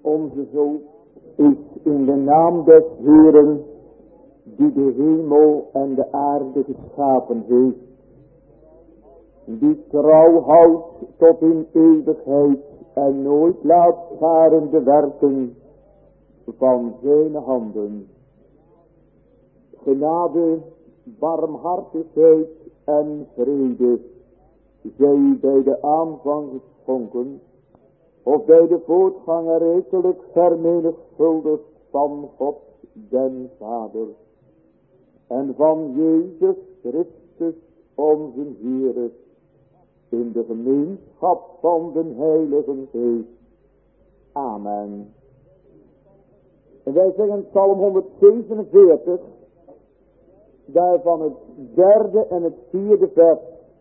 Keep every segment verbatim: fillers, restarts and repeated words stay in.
onze zo is in de naam des Heeren, die de hemel en de aarde geschapen heeft, die trouw houdt tot in eeuwigheid en nooit laat varen de werken van zijn handen. Genade, barmhartigheid en vrede zij bij de aanvang geschonken, of bij de voortganger rijkelijk vermenigvuldigd van God den Vader en van Jezus Christus onze Heere, in de gemeenschap van de Heilige Geest. Amen. En wij zeggen Psalm honderdzevenenveertig, daarvan het derde en het vierde vers.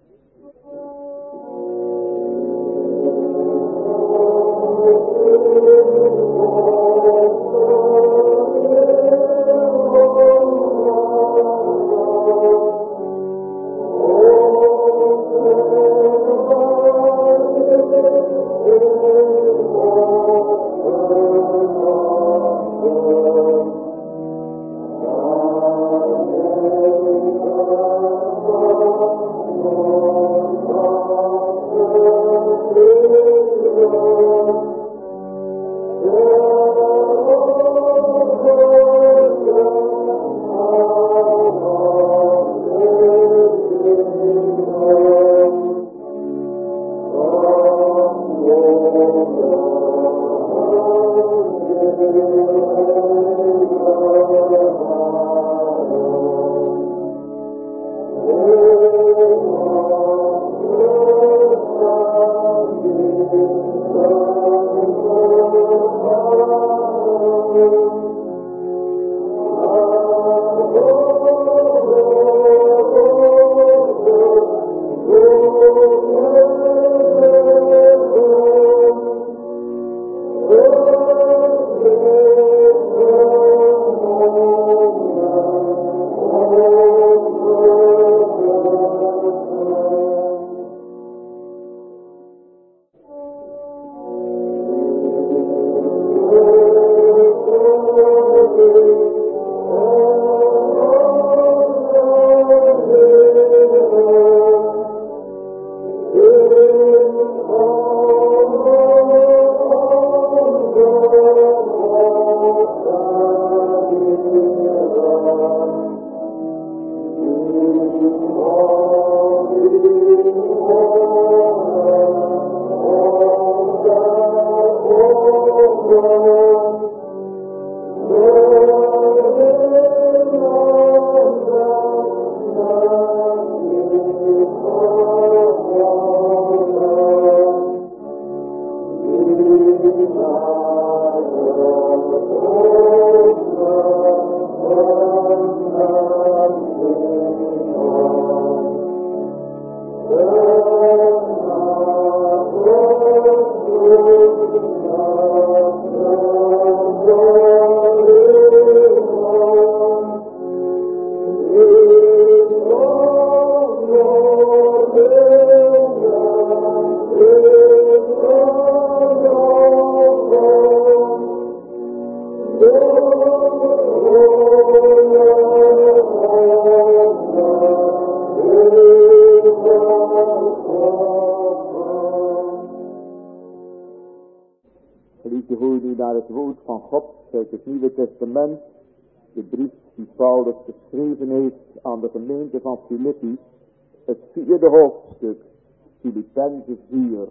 Testament, de brief die Paulus geschreven heeft aan de gemeente van Filippi, het vierde hoofdstuk, Filippenzen vier.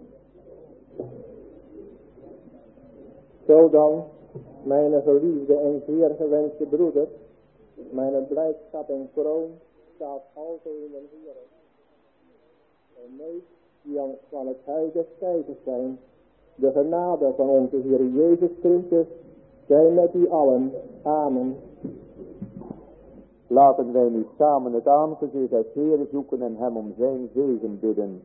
Zo dan, mijn geliefde en zeer gewenste broeder, mijn blijdschap en kroon staat altijd in de Heer. En meest die van het huis des tijds zijn, de genade van onze Heer Jezus Christus, zij met u allen. Amen. Laten wij nu samen het aangezicht des Heeren zoeken en hem om zijn zegen bidden.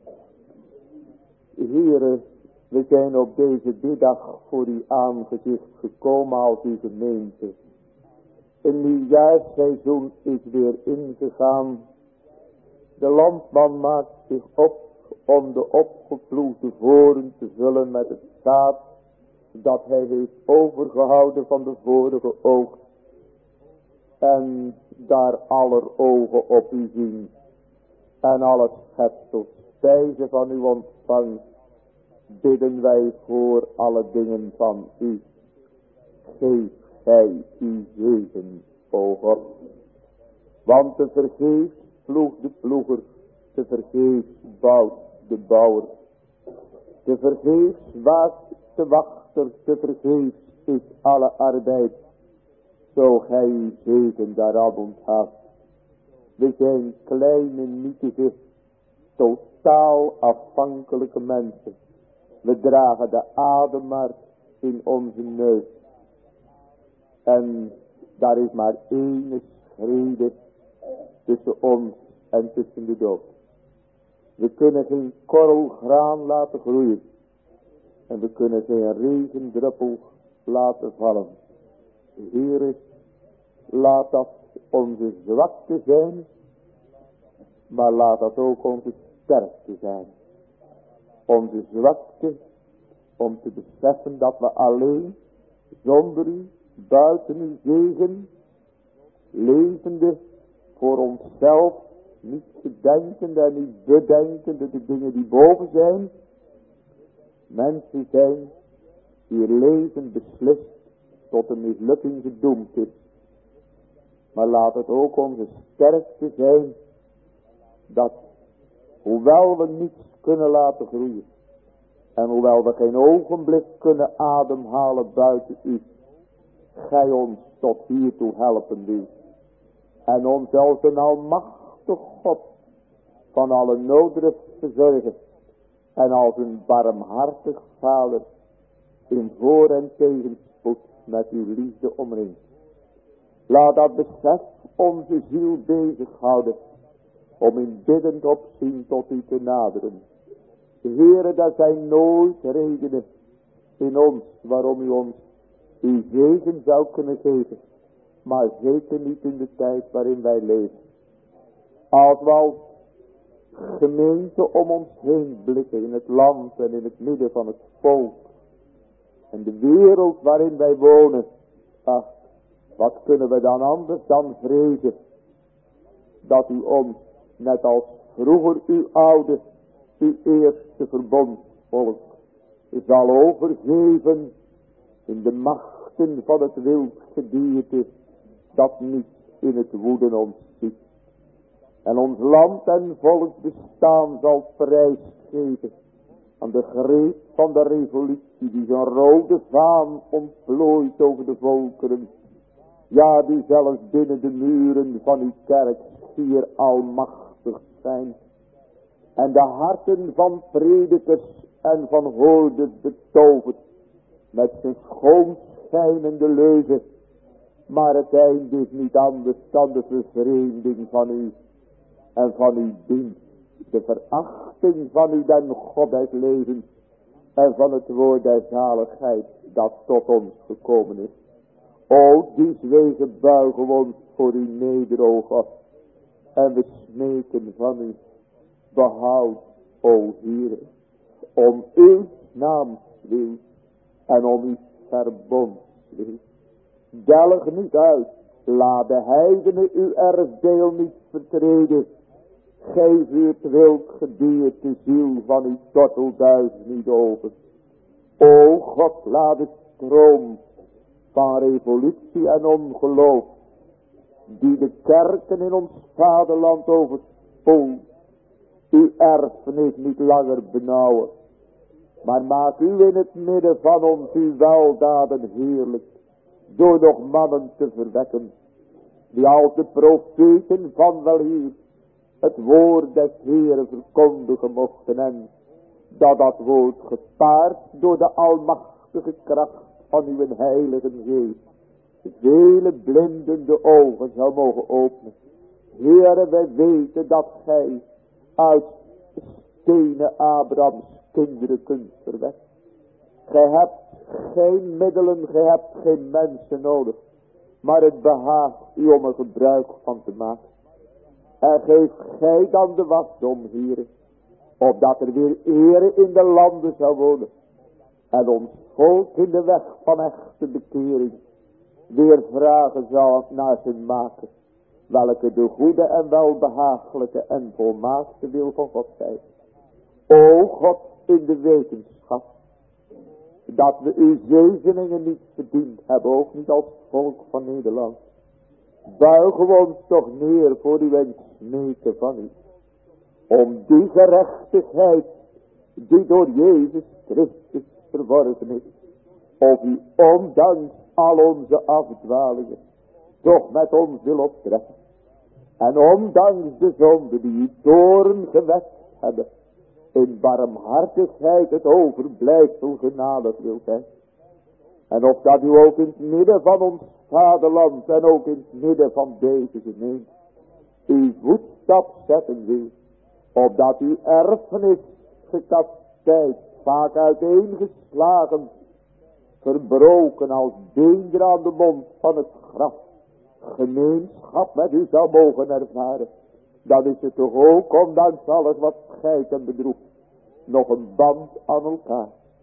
Heere, we zijn op deze middag voor uw aangezicht gekomen als uw gemeente. Een nieuwjaarsseizoen is weer ingegaan. De landman maakt zich op om de opgeploegde voren te vullen met het zaad dat hij heeft overgehouden van de vorige oogst. En daar aller ogen op u zien. En alle schepsels spijze van u ontvangt. Bidden wij voor alle dingen van u. Geef gij uw zegen, o God. Want te vergeefs ploegt de ploeger. Te vergeefs bouwt de bouwer. Te vergeefs waakt de wachter. Te vergeefs is alle arbeid. Zo gij uw zegen daaraan onthoudt. We zijn kleine, nietige, totaal afhankelijke mensen. We dragen de adem maar in onze neus. En daar is maar één schrede tussen ons en tussen de dood. We kunnen geen korrel graan laten groeien. En we kunnen geen regendruppel laten vallen. Heere, laat dat onze zwakte zijn, maar laat dat ook onze sterkte zijn. Onze zwakte om te beseffen dat we alleen, zonder u, buiten uw zegen, levende voor onszelf, niet gedenkende en niet bedenkende de dingen die boven zijn, mensen zijn die leven beslist tot een mislukking gedoemd is. Maar laat het ook onze sterkte zijn, dat hoewel we niets kunnen laten groeien, en hoewel we geen ogenblik kunnen ademhalen buiten u, gij ons tot hiertoe helpen wilt. En ons als een almachtig God van alle nooddruft verzorgen. En als een barmhartig Vader in voor- en tegenspoed met uw liefde omringt. Laat dat besef onze ziel bezighouden om in biddend opzien tot u te naderen. Heere, dat zijn nooit redenen in ons waarom u ons uw zegen zou kunnen geven. Maar zeker niet in de tijd waarin wij leven. Als we als gemeente om ons heen blikken in het land en in het midden van het volk. En de wereld waarin wij wonen. Ach, wat kunnen we dan anders dan vrezen. Dat u ons, net als vroeger uw oude, uw eerste verbondsvolk, zal overgeven in de machten van het wild gedierte dat niet in het woeden ons ziet. En ons land en volk bestaan zal prijsgeven aan de greep van de revolutie die zijn rode vaan ontplooit over de volkeren. Ja, die zelfs binnen de muren van uw kerk schier almachtig zijn. En de harten van predikers en van hoorders betoverd met zijn schoonschijnende leuzen. Maar het einde is niet anders dan de vervreemding van u en van uw dienst. De verachting van u den God des levens en van het woord der zaligheid dat tot ons gekomen is. O, die wegen buigen we ons voor uw neder, o God. En we smeken van u, behoud, o Heere, om uw naam wil en om uw verbond wil. Delg niet uit, laat de heidenen uw erfdeel niet vertreden. Geef u het wild gedierte ziel van uw tortelduif niet over. O God, laat de stroom van revolutie en ongeloof, die de kerken in ons vaderland overspoelt, uw erfenis niet langer benauwen. Maar maak u in het midden van ons uw weldaden heerlijk, door nog mannen te verwekken, die als de profeten van weleer het woord des Heeren verkondigen mochten, en dat dat woord gepaard door de almachtige kracht van uw heilige geest vele blindende ogen zou mogen openen. Heere, wij weten dat gij uit stenen Abrahams kinderen kunt verwekken. Gij hebt geen middelen, gij hebt geen mensen nodig, maar het behaagt u om er gebruik van te maken. En geef gij dan de wasdom, Heere, opdat er weer ere in de landen zou wonen. En ons volk in de weg van echte bekering weer vragen zal naar zijn maker, welke de goede en welbehagelijke en volmaakte wil van God zijn. O God, in de wetenschap dat we uw zegeningen niet verdiend hebben, ook niet als volk van Nederland, buigen we ons toch neer voor u en smeken van u, om die gerechtigheid die door Jezus Christus verworven is, of u ondanks al onze afdwalingen toch met ons wil optrekken. En ondanks de zonde die u toorn gewekt hebben, in barmhartigheid het overblijfsel genadig wil zijn. En of dat u ook in het midden van ons vaderland en ook in het midden van deze gemeente uw voetstap zetten wil, opdat uw erfenis gekastijd, vaak uiteengeslagen, verbroken als beender aan de mond van het graf, gemeenschap met u zou mogen ervaren. Dan is het toch ook, ondanks alles wat scheidt en bedroeft, nog een band aan elkaar.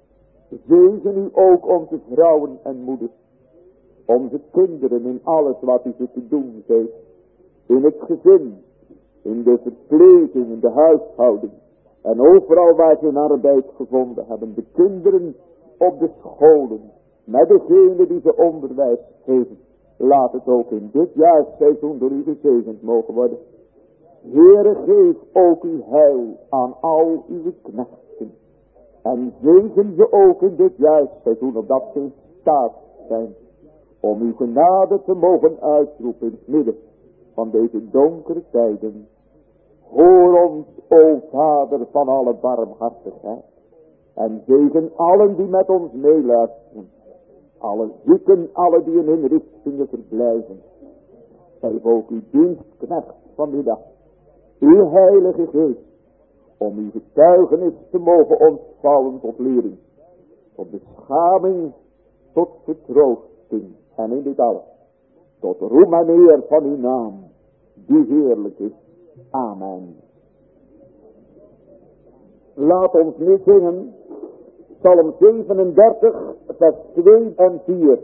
Zegen u ook onze vrouwen en moeders, onze kinderen in alles wat u ze te doen geeft. In het gezin, in de verpleging, in de huishouding. En overal waar ze een arbeid gevonden hebben. De kinderen op de scholen, met degene die ze onderwijs geven. Laat het ook in dit jaarseizoen door u gezegend mogen worden. Heere, geef ook uw heil aan al uw knechten. En zegen ze ook in dit jaarseizoen, opdat ze in staat zijn om uw genade te mogen uitroepen in het midden van deze donkere tijden. Hoor ons, o Vader van alle barmhartigheid. En zegen allen die met ons meeluisteren. Alle zieken, alle die in inrichtingen verblijven. Geef ook uw dienstknecht vanmiddag uw heilige geest, om uw getuigenis te mogen ontvouwen tot lering, tot beschaming, tot vertroosting en in dit alles, tot roem en eer van uw naam, die heerlijk is. Amen. Laat ons nu zingen Psalm zevenendertig, vers twee en vier.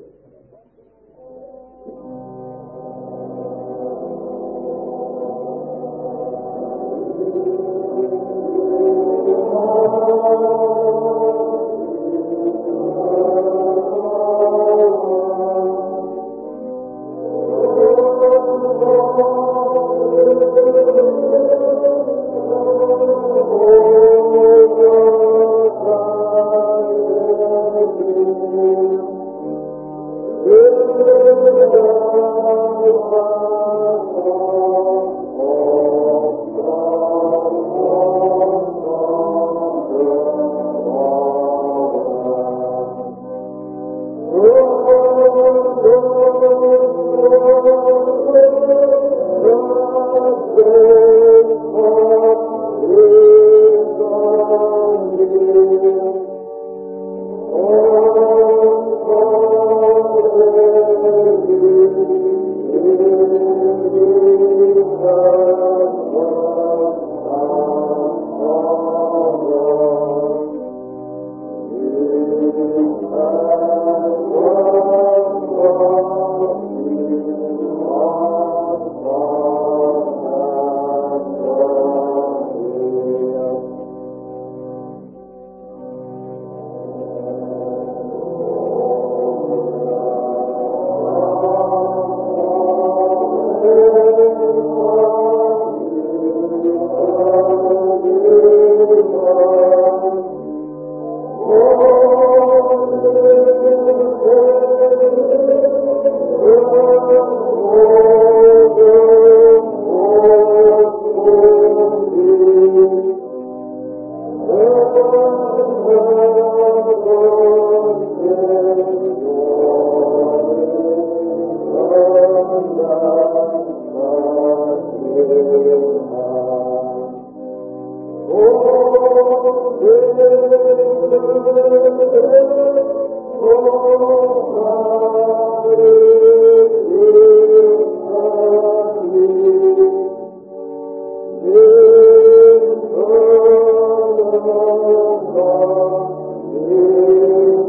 Oh,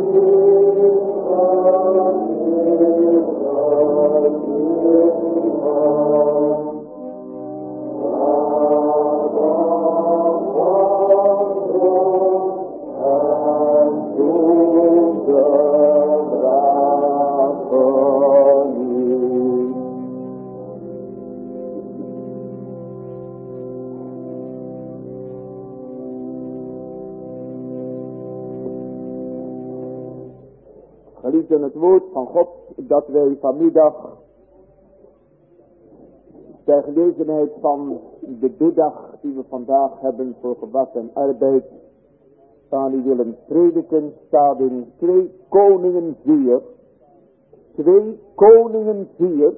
Geliefden, het woord van God dat wij vanmiddag ter gelegenheid van de biddag die we vandaag hebben voor gewas en arbeid aan u willen prediken, staat in twee Koningen vier. twee Koningen vier.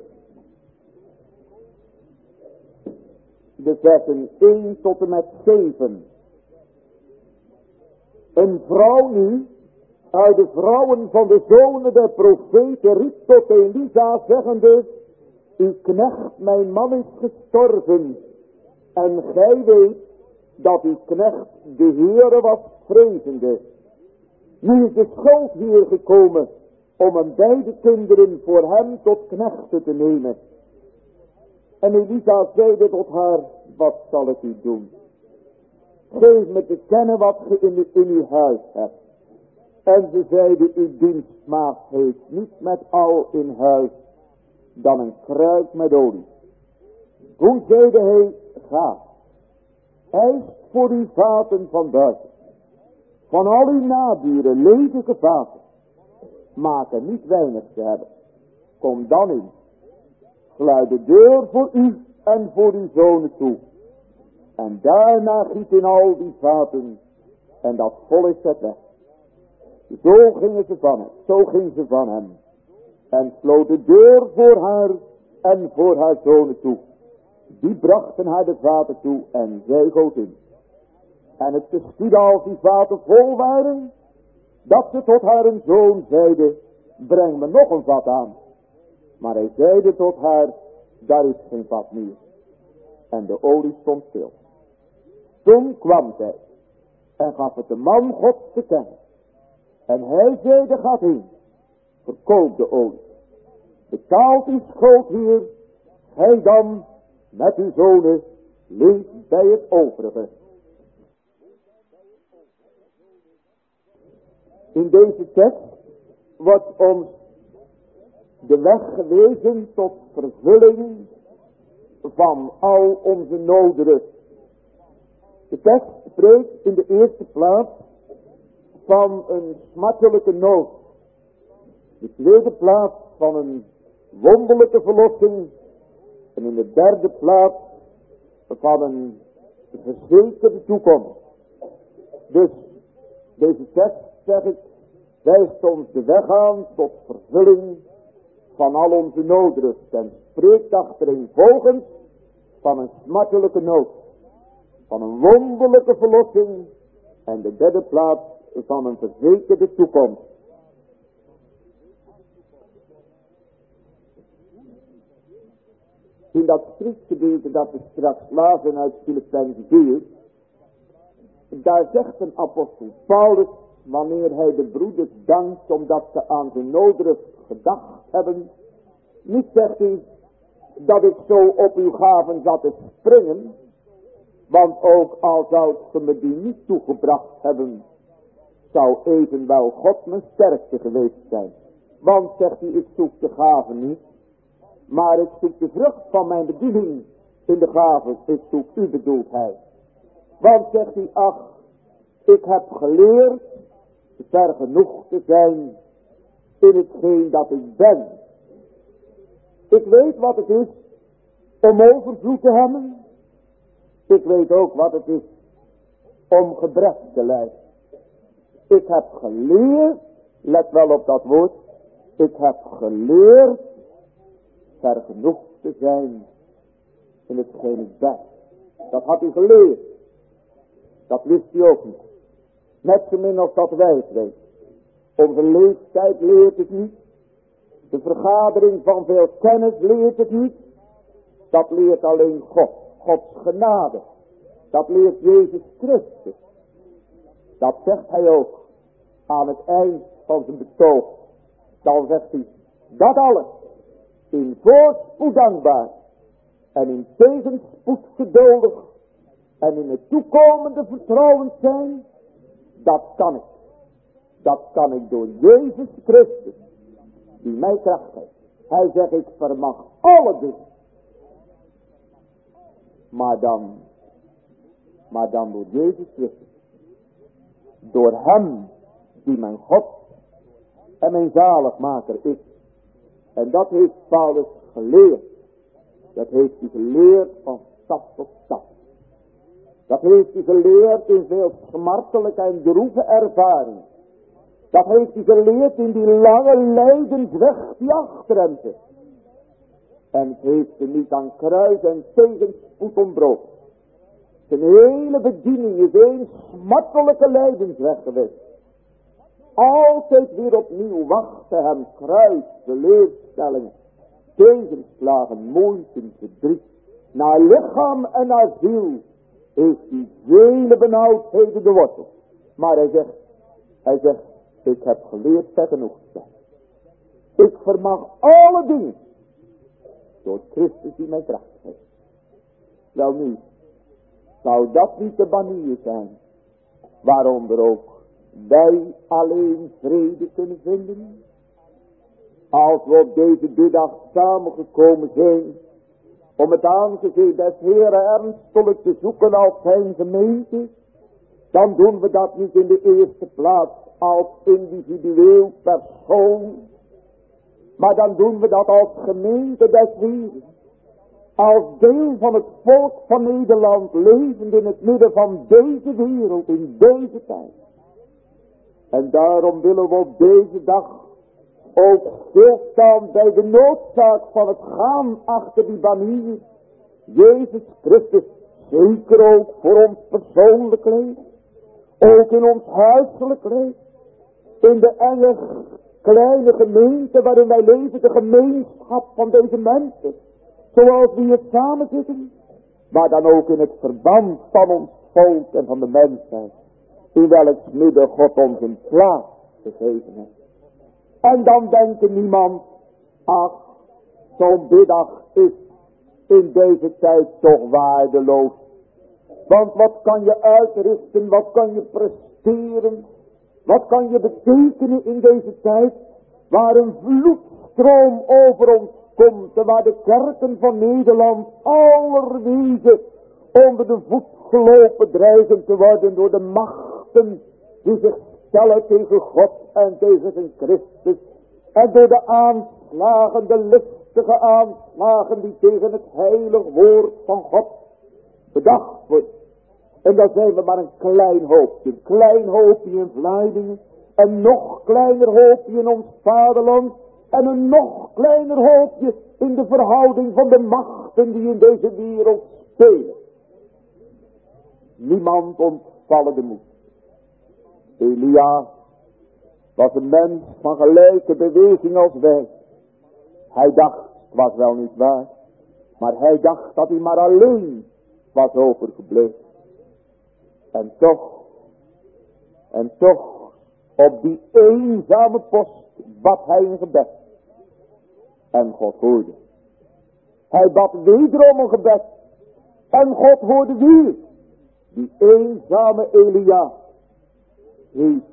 De versen één tot en met zeven. Een vrouw nu uit de vrouwen van de zonen der profeten riep tot Elisa zeggende: uw knecht mijn man is gestorven, en gij weet dat uw knecht de Heere was vrezende. Nu is de schuld hier gekomen om een beide kinderen voor hem tot knechten te nemen. En Elisa zeide tot haar: wat zal ik u doen? Geef me te kennen wat ge in, in uw huis hebt. En ze zeide: uw dienstmaagd heeft niet met al in huis dan een kruik met olie. Toen zeide hij: ga, eist voor uw vaten van buiten, van al uw naburen ledige vaten, maak er niet weinig te hebben. Kom dan in, sluit de deur voor u en voor uw zonen toe, en daarna giet in al die vaten, en dat vol is het weg. Zo gingen ze van hem, zo ging ze van hem, en sloot de deur voor haar en voor haar zonen toe. Die brachten haar de vaten toe en zij goot in. En het geschiedde als die vaten vol waren, dat ze tot haar een zoon zeide: breng me nog een vat aan. Maar hij zeide tot haar: daar is geen vat meer. En de olie stond stil. Toen kwam zij en gaf het de man Gods te kennen. En hij zeide: gaat heen, verkoop de olie, betaalt uw schuld hier, gij dan met uw zonen leeft bij het overige. In deze tekst wordt ons de weg gewezen tot vervulling van al onze noodrust. De tekst spreekt in de eerste plaats van een smartelijke nood. De tweede plaats van een wonderlijke verlossing. En in de derde plaats van een verzekerde toekomst. Dus deze tekst, zeg ik, wijst ons de weg aan tot vervulling van al onze noodrust. En spreekt achtereenvolgens van een smartelijke nood. Van een wonderlijke verlossing. En de derde plaats van een verzekerde toekomst. In dat schriftgedeelte dat we straks lazen uit Filippenzen vier, daar zegt een apostel Paulus, wanneer hij de broeders dankt omdat ze aan zijn noodrust gedacht hebben, niet zegt hij dat ik zo op uw gaven zat te springen, want ook al zou ge me die niet toegebracht hebben, zou evenwel God mijn sterkte geweest zijn. Want, zegt hij, ik zoek de gaven niet, maar ik zoek de vrucht van mijn bediening in de gaven. Ik zoek u, bedoelt hij. Want, zegt hij, ach, ik heb geleerd ver genoeg te zijn in hetgeen dat ik ben. Ik weet wat het is om overvloed te hebben. Ik weet ook wat het is om gebrek te lijden. Ik heb geleerd, let wel op dat woord, ik heb geleerd ver genoeg te zijn in hetgeen ik ben. Dat had hij geleerd. Dat wist hij ook niet. Net zo min als dat wij het weten. Onze leeftijd leert het niet. De vergadering van veel kennis leert het niet. Dat leert alleen God. Gods genade. Dat leert Jezus Christus. Dat zegt hij ook aan het eind van zijn betoog. Dan zegt hij: dat alles in voorspoed dankbaar en in tegenspoed geduldig en in het toekomende vertrouwend zijn, dat kan ik. Dat kan ik door Jezus Christus, die mij kracht geeft. Hij zegt: ik vermag alle dingen. Maar dan, maar dan door Jezus Christus. Door hem die mijn God en mijn zaligmaker is. En dat heeft Paulus geleerd. Dat heeft hij geleerd van stap tot stap. Dat heeft hij geleerd in veel smartelijke en droeve ervaring. Dat heeft hij geleerd in die lange lijdensweg die achter hem zit. En het heeft hij niet aan kruis en tegenspoed ontbroken. Zijn hele bediening is een smartelijke lijdensweg geweest. Altijd weer opnieuw wachtte hem kruis, teleurstellingen, tegenslagen, moeite, verdriet. Naar lichaam en naar ziel heeft hij vele benauwdheden de wortel. Maar hij zegt, hij zegt, ik heb geleerd ver genoeg te zijn. Ik vermag alle dingen door Christus die mij kracht geeft. Wel nu, zou dat niet de banier zijn waaronder ook wij alleen vrede kunnen vinden? Als we op deze middag samengekomen zijn om het aangezicht des Heeren ernstig te zoeken als zijn gemeente, dan doen we dat niet in de eerste plaats als individueel persoon, maar dan doen we dat als gemeente des Heeren, als deel van het volk van Nederland, levend in het midden van deze wereld, in deze tijd. En daarom willen we op deze dag ook stilstaan bij de noodzaak van het gaan achter die banier. Jezus Christus, zeker ook voor ons persoonlijk leven, ook in ons huiselijk leven, in de enge kleine gemeente waarin wij leven, de gemeenschap van deze mensen, zoals we hier samen zitten, maar dan ook in het verband van ons volk en van de mensheid, in welks midden God ons een plaats gegeven heeft. En dan denkt niemand, ach, zo'n middag is in deze tijd toch waardeloos. Want wat kan je uitrichten, wat kan je presteren, wat kan je betekenen in deze tijd, waar een vloedstroom over ons komt en waar de kerken van Nederland allerwijze onder de voet gelopen dreigen te worden door de machten die zich stellen tegen God en tegen zijn Christus. En door de aanslagen, de listige aanslagen die tegen het heilig woord van God bedacht wordt. En dan zijn we maar een klein hoopje, een klein hoopje in Vlaanderen, een nog kleiner hoopje in ons vaderland en een nog kleiner hoopje in de verhouding van de machten die in deze wereld spelen. Niemand ontvallen de moed. Elia was een mens van gelijke beweging als wij. Hij dacht, het was wel niet waar, maar hij dacht dat hij maar alleen was overgebleven. En toch, en toch, op die eenzame post bad hij een gebed. En God hoorde. Hij bad wederom een gebed. En God hoorde weer. Die eenzame Elia heeft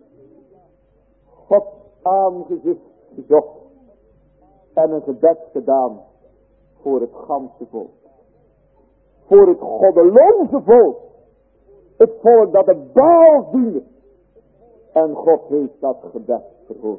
Gods aangezicht gezocht en een gebed gedaan voor het ganse volk. Voor het goddeloze volk. Het volk dat de Baal diende. En God heeft dat gebed verhoord.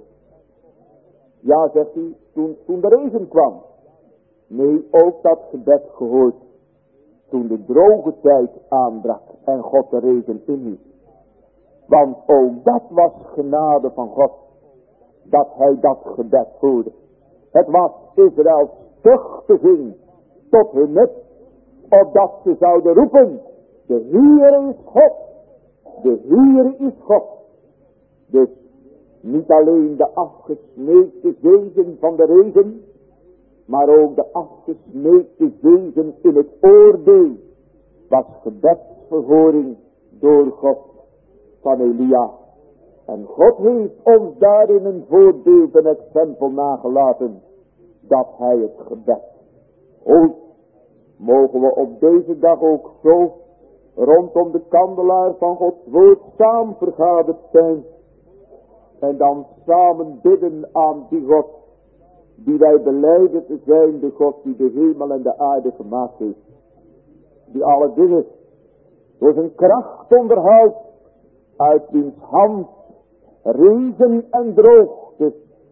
Ja, zegt hij, toen, toen de regen kwam. Nee, ook dat gebed gehoord. Toen de droge tijd aanbrak en God de regen inhield. Want ook dat was genade van God. Dat hij dat gebed hoorde. Het was Israëls tuchtiging tot hun nut. Opdat ze zouden roepen. De Heere is God. De Heere is God. Dus niet alleen de afgesmeekte zegen van de regen. Maar ook de afgesmeekte zegen in het oordeel. Was gebedsverhoring door God van Elia. En God heeft ons daarin een voorbeeld en exempel nagelaten. Dat hij het gebed hoort. Mogen we op deze dag ook zo rondom de kandelaar van Gods woord samen vergaderd zijn. En dan samen bidden aan die God. Die wij belijden te zijn, de God die de hemel en de aarde gemaakt heeft. Die alle dingen door zijn kracht onderhoudt. Uit wiens hand regen en droogte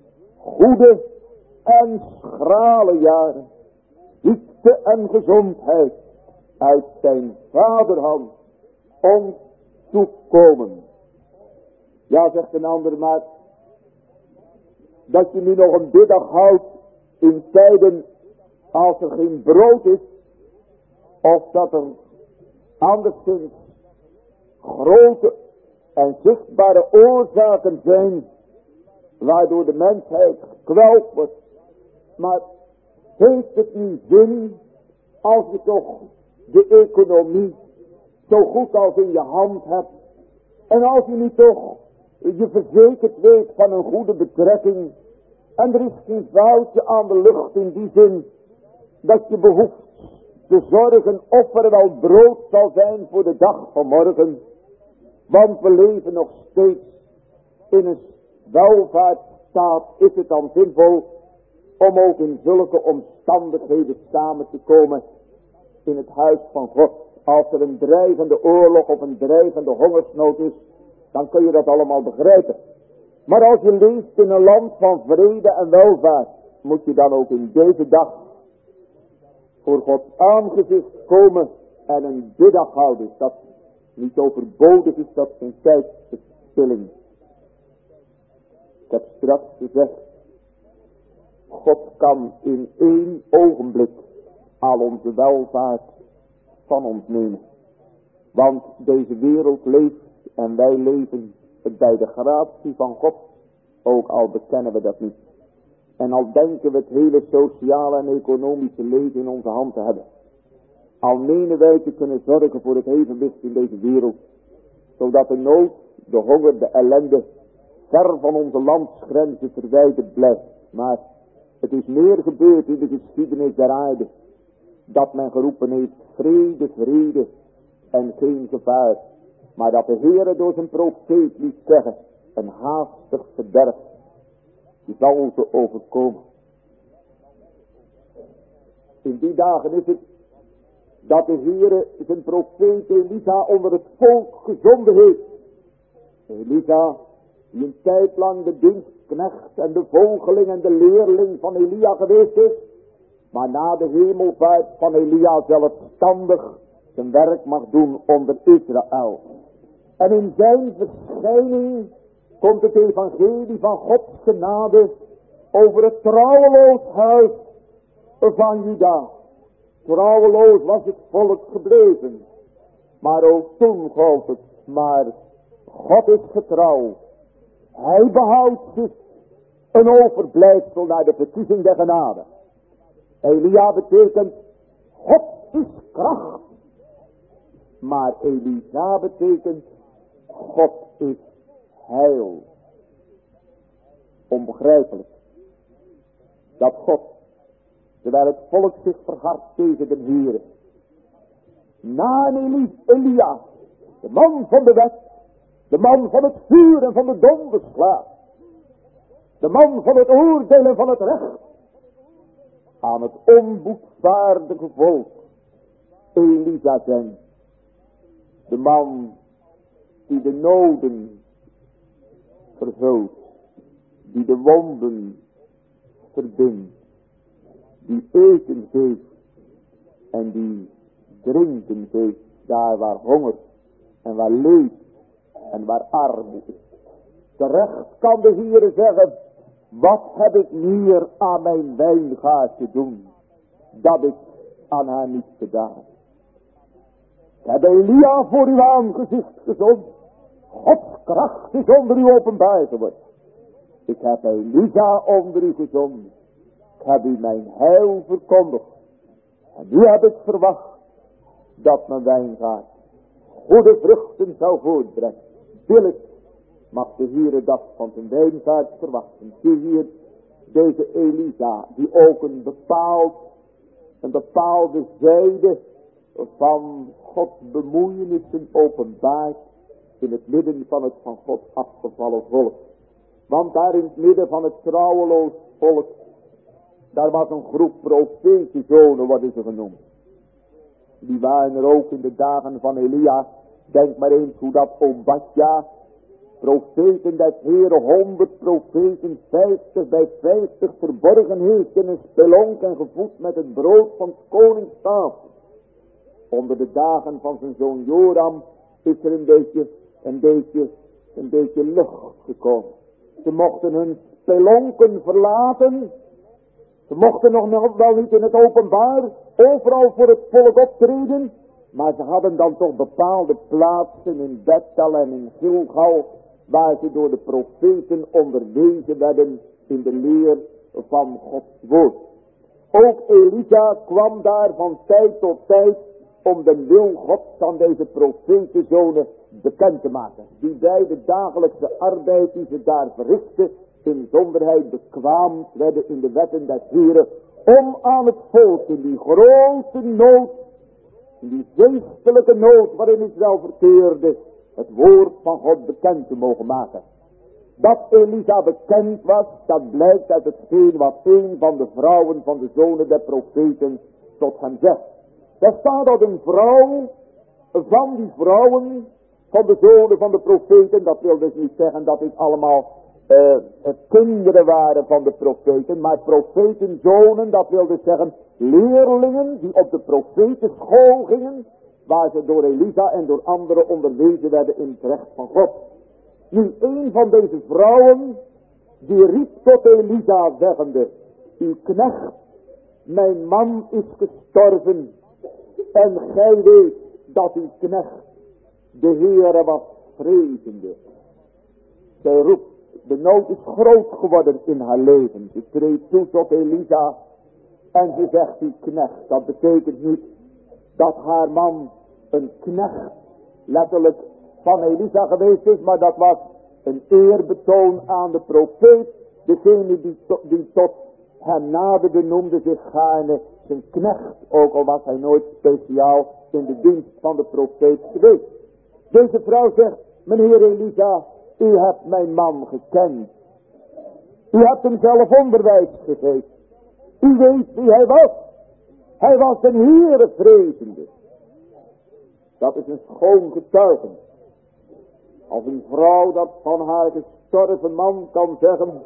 goede en schrale jaren, ziekte en gezondheid uit zijn vaderhand ons toekomen. Ja, zegt een ander, maar dat je nu nog een biddag houdt in tijden als er geen brood is, of dat er anderszins grote en zichtbare oorzaken zijn waardoor de mensheid gekweld wordt. Maar heeft het nu zin als je toch de economie zo goed als in je hand hebt, en als je nu toch je verzekerd weet van een goede betrekking, en er is geen vuiltje aan de lucht in die zin dat je behoeft te zorgen of er wel brood zal zijn voor de dag van morgen, want we leven nog steeds in een welvaartsstaat. Is het dan zinvol om ook in zulke omstandigheden samen te komen in het huis van God? Als er een dreigende oorlog of een dreigende hongersnood is, dan kun je dat allemaal begrijpen. Maar als je leeft in een land van vrede en welvaart, moet je dan ook in deze dag voor Gods aangezicht komen en een biddag houden. Is dat niet overbodig, is dat geen tijdverspilling. Ik heb straks gezegd, God kan in één ogenblik al onze welvaart van ons nemen. Want deze wereld leeft en wij leven bij de gratie van God, ook al bekennen we dat niet. En al denken we het hele sociale en economische leven in onze hand te hebben. Al menen wij te kunnen zorgen voor het evenwicht in deze wereld. Zodat de nood, de honger, de ellende ver van onze landsgrenzen verwijderd blijft. Maar het is meer gebeurd in de geschiedenis der aarde. Dat men geroepen heeft vrede, vrede en geen gevaar. Maar dat de Heere door zijn profeet liet zeggen, een haastig verderf zal ze overkomen. In die dagen is het dat de Heere zijn profeet Elisa onder het volk gezonden heeft. Elisa, die een tijd lang de dienstknecht en de volgeling en de leerling van Elia geweest is, maar na de hemelvaart van Elia zelfstandig zijn werk mag doen onder Israël. En in zijn verschijning komt het evangelie van Gods genade over het trouweloos huis van Juda. Trouweloos was het volk gebleven, maar ook toen gold het, maar God is getrouw. Hij behoudt zich een overblijfsel naar de verkiezing der genade. Elia betekent God is kracht, maar Elisa betekent God is heil. Onbegrijpelijk dat God, terwijl het volk zich verhardt tegen de Heere, na een Elia, de man van de wet, de man van het vuur en van de donderslaap, de man van het oordeel en van het recht, aan het onboedvaardige volk Elisa zendt. De man die de noden vervult, die de wonden verbindt, die eten geeft en die drinken geeft, daar waar honger en waar leed en waar armoede is. Terecht kan de Heere zeggen, wat heb ik hier aan mijn wijngaard te doen, dat ik aan haar niet gedaan. Ik heb Elia voor uw aangezicht gezond. Gods kracht is onder u openbaar geworden. Ik heb Elisa onder u gezonden. Ik heb u mijn heil verkondigd. En nu heb ik verwacht dat mijn wijngaard goede vruchten zou voortbrengen. Billig mag de Heere dat van zijn wijngaard verwachten. Zie hier deze Elisa, die ook een bepaald, een bepaalde zijde van Gods bemoeienissen openbaart in het midden van het van God afgevallen volk. Want daar in het midden van het trouweloos volk, daar was een groep profetenzonen, worden ze genoemd. Die waren er ook in de dagen van Elia. Denk maar eens hoe dat Obadja profeten des Heeren honderd profeten vijftig bij vijftig verborgen heeft in een spelonk en gevoed met het brood van het koningstafel. Onder de dagen van zijn zoon Joram is er een beetje, een beetje, een beetje lucht gekomen. Ze mochten hun spelonken verlaten. Ze mochten nog wel niet in het openbaar overal voor het volk optreden. Maar ze hadden dan toch bepaalde plaatsen in Bethel en in Gilgal, waar ze door de profeten onderwezen werden in de leer van Gods woord. Ook Elisa kwam daar van tijd tot tijd om de wil Gods aan deze profetenzonen bekend te maken. Die bij de dagelijkse arbeid die ze daar verrichtten, in zonderheid bekwaamd werden in de wetten des Heren, om aan het volk in die grote nood, in die geestelijke nood waarin Israël verkeerde, het woord van God bekend te mogen maken. Dat Elisa bekend was, dat blijkt uit hetgeen wat een van de vrouwen van de zonen der profeten tot hem zegt. Daar staat dat een vrouw van die vrouwen van de zonen van de profeten, dat wil dus niet zeggen dat dit allemaal uh, kinderen waren van de profeten, maar profetenzonen, dat wil dus zeggen leerlingen die op de profetenschool gingen, waar ze door Elisa en door anderen onderwezen werden in het recht van God. Nu, een van deze vrouwen, die riep tot Elisa zeggende, uw knecht, mijn man is gestorven, en gij weet dat uw knecht de Heere was vrezende. Zij roept, de nood is groot geworden in haar leven. Ze treedt toe tot Elisa en ze zegt, uw knecht. Dat betekent niet dat haar man een knecht letterlijk van Elisa geweest is, maar dat was een eerbetoon aan de profeet. Degene die, to, die tot hem naderde noemde zich gaarne zijn knecht, ook al was hij nooit speciaal in de dienst van de profeet geweest. Deze vrouw zegt, meneer Elisa, u hebt mijn man gekend. U hebt hem zelf onderwijs gegeven. U weet wie hij was. Hij was een Heerevrezende. Dat is een schoon getuige. Als een vrouw dat van haar gestorven man kan zeggen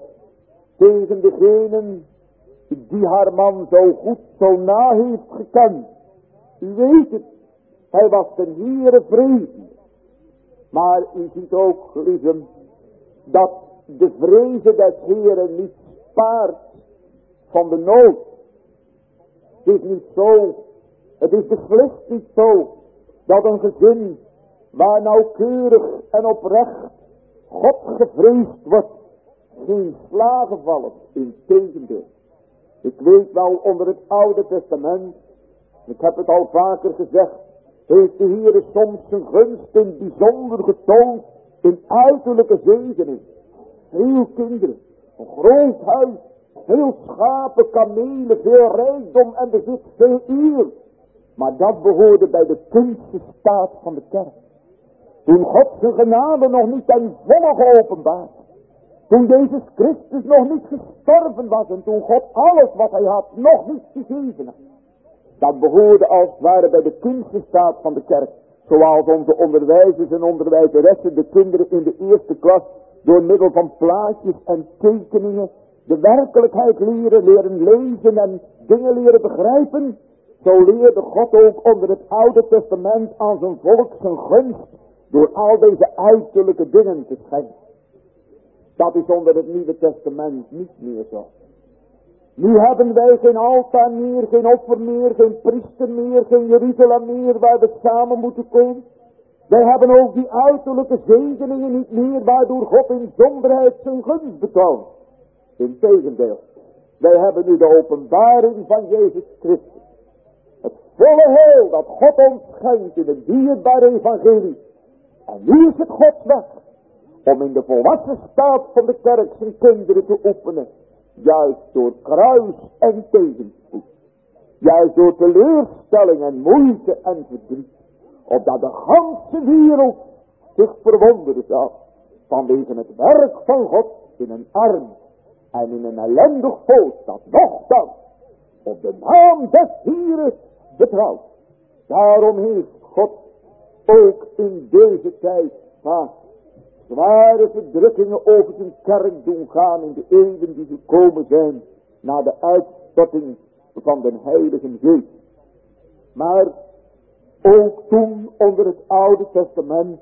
tegen degenen die haar man zo goed, zo na heeft gekend. U weet het, hij was een Heerevrezende. Maar u ziet ook, geliefden, dat de vreze des Heeren niet spaart van de nood. Het is niet zo, het is beslist niet zo, dat een gezin waar nauwkeurig en oprecht God gevreesd wordt, geen slagen vallen. Integendeel. Ik weet wel, onder het Oude Testament, ik heb het al vaker gezegd, heeft de Heere soms zijn gunst in bijzonder getoond in uiterlijke zegening. Heel kinderen, een groot huis, heel schapen, kamelen, veel rijkdom en bezit, veel eer. Maar dat behoorde bij de kunstenstaat van de kerk. Toen God zijn genade nog niet ten volle geopenbaard. Toen Jezus Christus nog niet gestorven was en toen God alles wat hij had nog niet gegeven had. Dat behoorde als het ware bij de kunstenstaat van de kerk. Zoals onze onderwijzers en onderwijzeressen de kinderen in de eerste klas door middel van plaatjes en tekeningen de werkelijkheid leren, leren lezen en dingen leren begrijpen. Zo leerde God ook onder het Oude Testament aan zijn volk zijn gunst door al deze uiterlijke dingen te schenken. Dat is onder het Nieuwe Testament niet meer zo. Nu hebben wij geen altaar meer, geen offer meer, geen priester meer, geen Jeruzalem meer waar we samen moeten komen. Wij hebben ook die uiterlijke zegeningen niet meer waardoor God in zonderheid zijn gunst betoont. Integendeel, wij hebben nu de openbaring van Jezus Christus. Het volle heil dat God ons schenkt in het dierbare evangelie. En nu is het Gods weg om in de volwassen staat van de kerk zijn kinderen te oefenen. Juist door kruis en tegenspoed. Juist door teleurstelling en moeite en verdriet. Opdat de ganse wereld zich verwonderen zou. Vanwege het werk van God in een arm en in een ellendig volk dat nochtans op de naam des Heeren betrouwt. Daarom heeft God ook in deze tijd vaak zware verdrukkingen over zijn kerk doen gaan in de eeuwen die gekomen zijn, na de uitstorting van de Heilige Geest. Maar ook toen onder het Oude Testament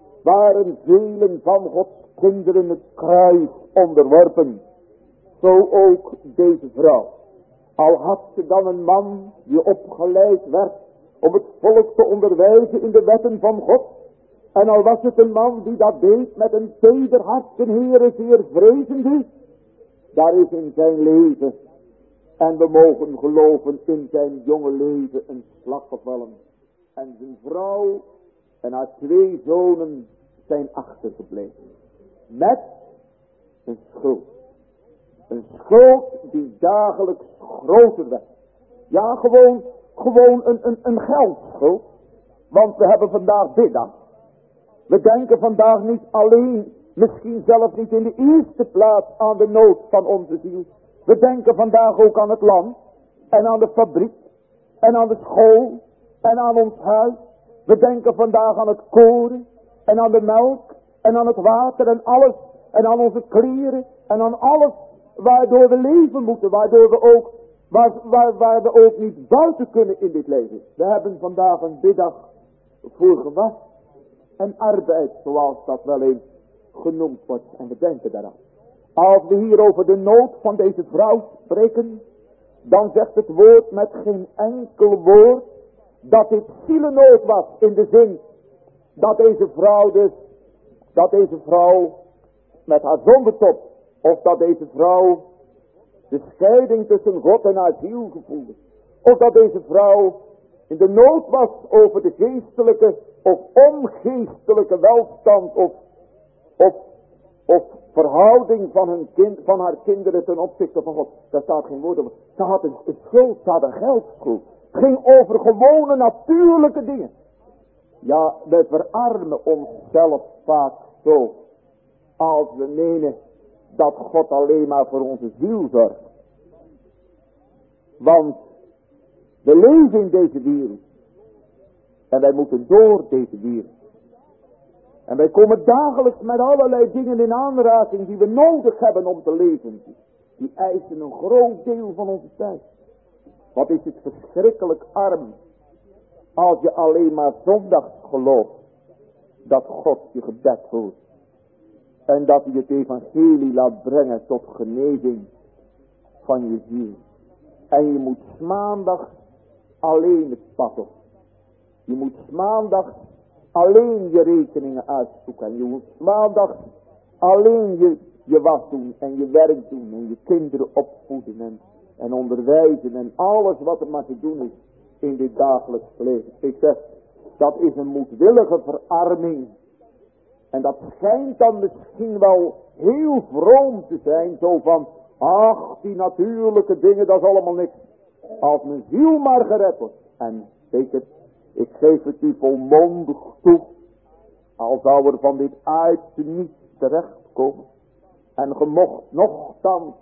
waren velen van Gods kinderen het kruis onderworpen. Zo ook deze vrouw. Al had ze dan een man die opgeleid werd om het volk te onderwijzen in de wetten van God. En al was het een man die dat deed met een teder hart, zijn Heere zeer vrezende. Daar is in zijn leven, en we mogen geloven in zijn jonge leven, een slag gevallen. En zijn vrouw en haar twee zonen zijn achtergebleven. Met een schuld. Een schuld die dagelijks groter werd. Ja, gewoon, gewoon een, een, een geldschuld. Want we hebben vandaag biddag. We denken vandaag niet alleen, misschien zelfs niet in de eerste plaats aan de nood van onze ziel. We denken vandaag ook aan het land. En aan de fabriek. En aan de school. En aan ons huis. We denken vandaag aan het koren. En aan de melk. En aan het water en alles. En aan onze kleren. En aan alles waardoor we leven moeten. Waardoor we ook, waar, waar, waar we ook niet buiten kunnen in dit leven. We hebben vandaag een biddag voor gewas en arbeid, zoals dat wel eens genoemd wordt. En we denken daaraan. Als we hier over de nood van deze vrouw spreken, dan zegt het woord met geen enkel woord dat dit zielenood was, in de zin dat deze vrouw dus, dat deze vrouw met haar zondetop, of dat deze vrouw de scheiding tussen God en haar ziel gevoelde, of dat deze vrouw in de nood was over de geestelijke of ongeestelijke welstand of, of, of verhouding van, hun kind, van haar kinderen ten opzichte van God. Daar staat geen woord over. Ze had een, een schuld, ze had een geldschuld. Het ging over gewone natuurlijke dingen. Ja, we verarmen onszelf vaak zo, als we menen dat God alleen maar voor onze ziel zorgt. Want we leven in deze wereld. En wij moeten door deze wereld. En wij komen dagelijks met allerlei dingen in aanraking die we nodig hebben om te leven. Die eisen een groot deel van onze tijd. Wat is het verschrikkelijk arm als je alleen maar zondags gelooft dat God je gebed hoort. En dat hij het evangelie laat brengen tot genezing van je ziel. En je moet 's maandags alleen het pad op. Je moet 's maandags alleen je rekeningen uitzoeken. En je moet 's maandags alleen je, je was doen en je werk doen. En je kinderen opvoeden en, en onderwijzen. En alles wat er maar te doen is in dit dagelijks leven. Ik zeg, dat is een moedwillige verarming. En dat schijnt dan misschien wel heel vroom te zijn. Zo van, ach, die natuurlijke dingen, dat is allemaal niks. Als mijn ziel maar gered wordt. En weet het, ik geef het u volmondig toe. Al zou er van dit aardse niets terechtkomen. En ge mocht nochtans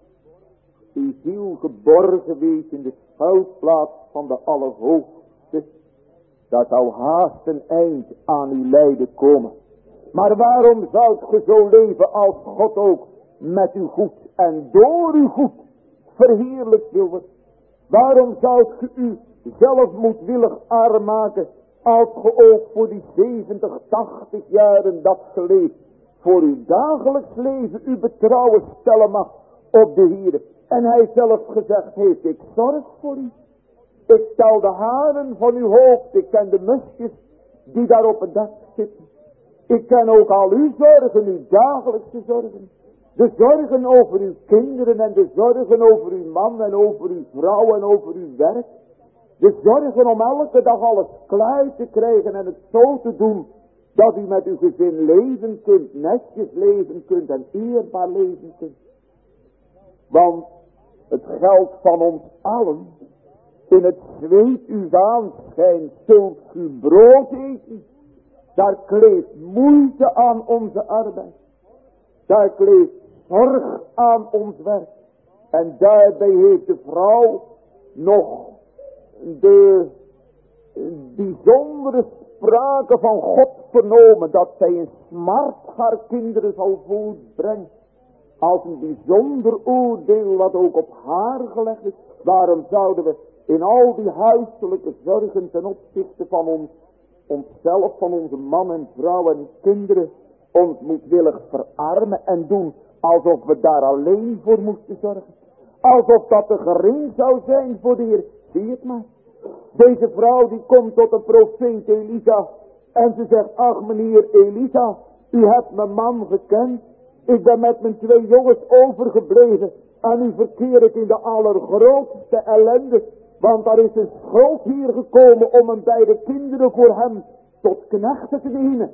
uw ziel geborgen wees in de schuilplaats van de Allerhoogste. Daar zou haast een eind aan uw lijden komen. Maar waarom zoudt ge zo leven als God ook met uw goed en door uw goed verheerlijkt wil worden? Waarom zoudt ge u zelf moedwillig arm maken als ge ook voor die zeventig, tachtig jaren dat geleefd voor uw dagelijks leven uw betrouwen stellen mag op de Heere? En hij zelf gezegd heeft, ik zorg voor u. Ik tel de haren van uw hoofd, ik ken de musjes die daar op het dak zitten. Ik ken ook al uw zorgen, uw dagelijkse zorgen. De zorgen over uw kinderen en de zorgen over uw man en over uw vrouw en over uw werk. De zorgen om elke dag alles klaar te krijgen en het zo te doen dat u met uw gezin leven kunt, netjes leven kunt en eerbaar leven kunt. Want het geldt van ons allen, in het zweet uw aanschijn zult u brood eten. Daar kleeft moeite aan onze arbeid. Daar kleeft zorg aan ons werk. En daarbij heeft de vrouw nog de bijzondere sprake van God vernomen, dat zij in smart haar kinderen zal voortbrengen, als een bijzonder oordeel wat ook op haar gelegd is. Waarom zouden we in al die huiselijke zorgen ten opzichte van ons, onszelf, van onze man en vrouw en kinderen, ons moedwillig verarmen en doen alsof we daar alleen voor moesten zorgen? Alsof dat te gering zou zijn voor de Heer. Zie het maar. Deze vrouw die komt tot de profeet Elisa en ze zegt, ach meneer Elisa, u hebt mijn man gekend. Ik ben met mijn twee jongens overgebleven en nu verkeer ik in de allergrootste ellende. Want daar is een schuld hier gekomen om mijn beide kinderen voor hem tot knechten te dienen.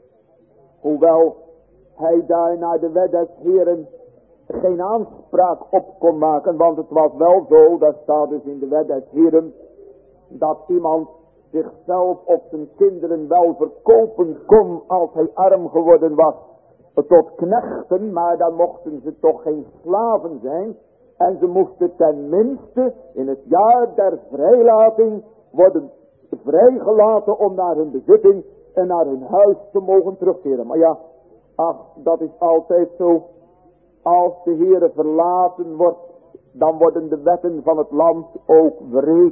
Hoewel hij daar naar de wet des Heren geen aanspraak op kon maken. Want het was wel zo, dat staat dus in de wet des Heren, dat iemand zichzelf of zijn kinderen wel verkopen kon als hij arm geworden was tot knechten, maar dan mochten ze toch geen slaven zijn. En ze moesten tenminste in het jaar der vrijlating worden vrijgelaten om naar hun bezitting en naar hun huis te mogen terugkeren. Maar ja, ach, dat is altijd zo. Als de Heere verlaten wordt, dan worden de wetten van het land ook wreed.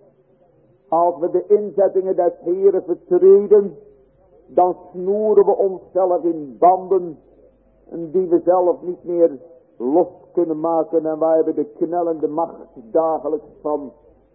Als we de inzettingen des Heere vertreden, dan snoeren we onszelf in banden die we zelf niet meer los kunnen maken. En wij hebben de knellende macht dagelijks van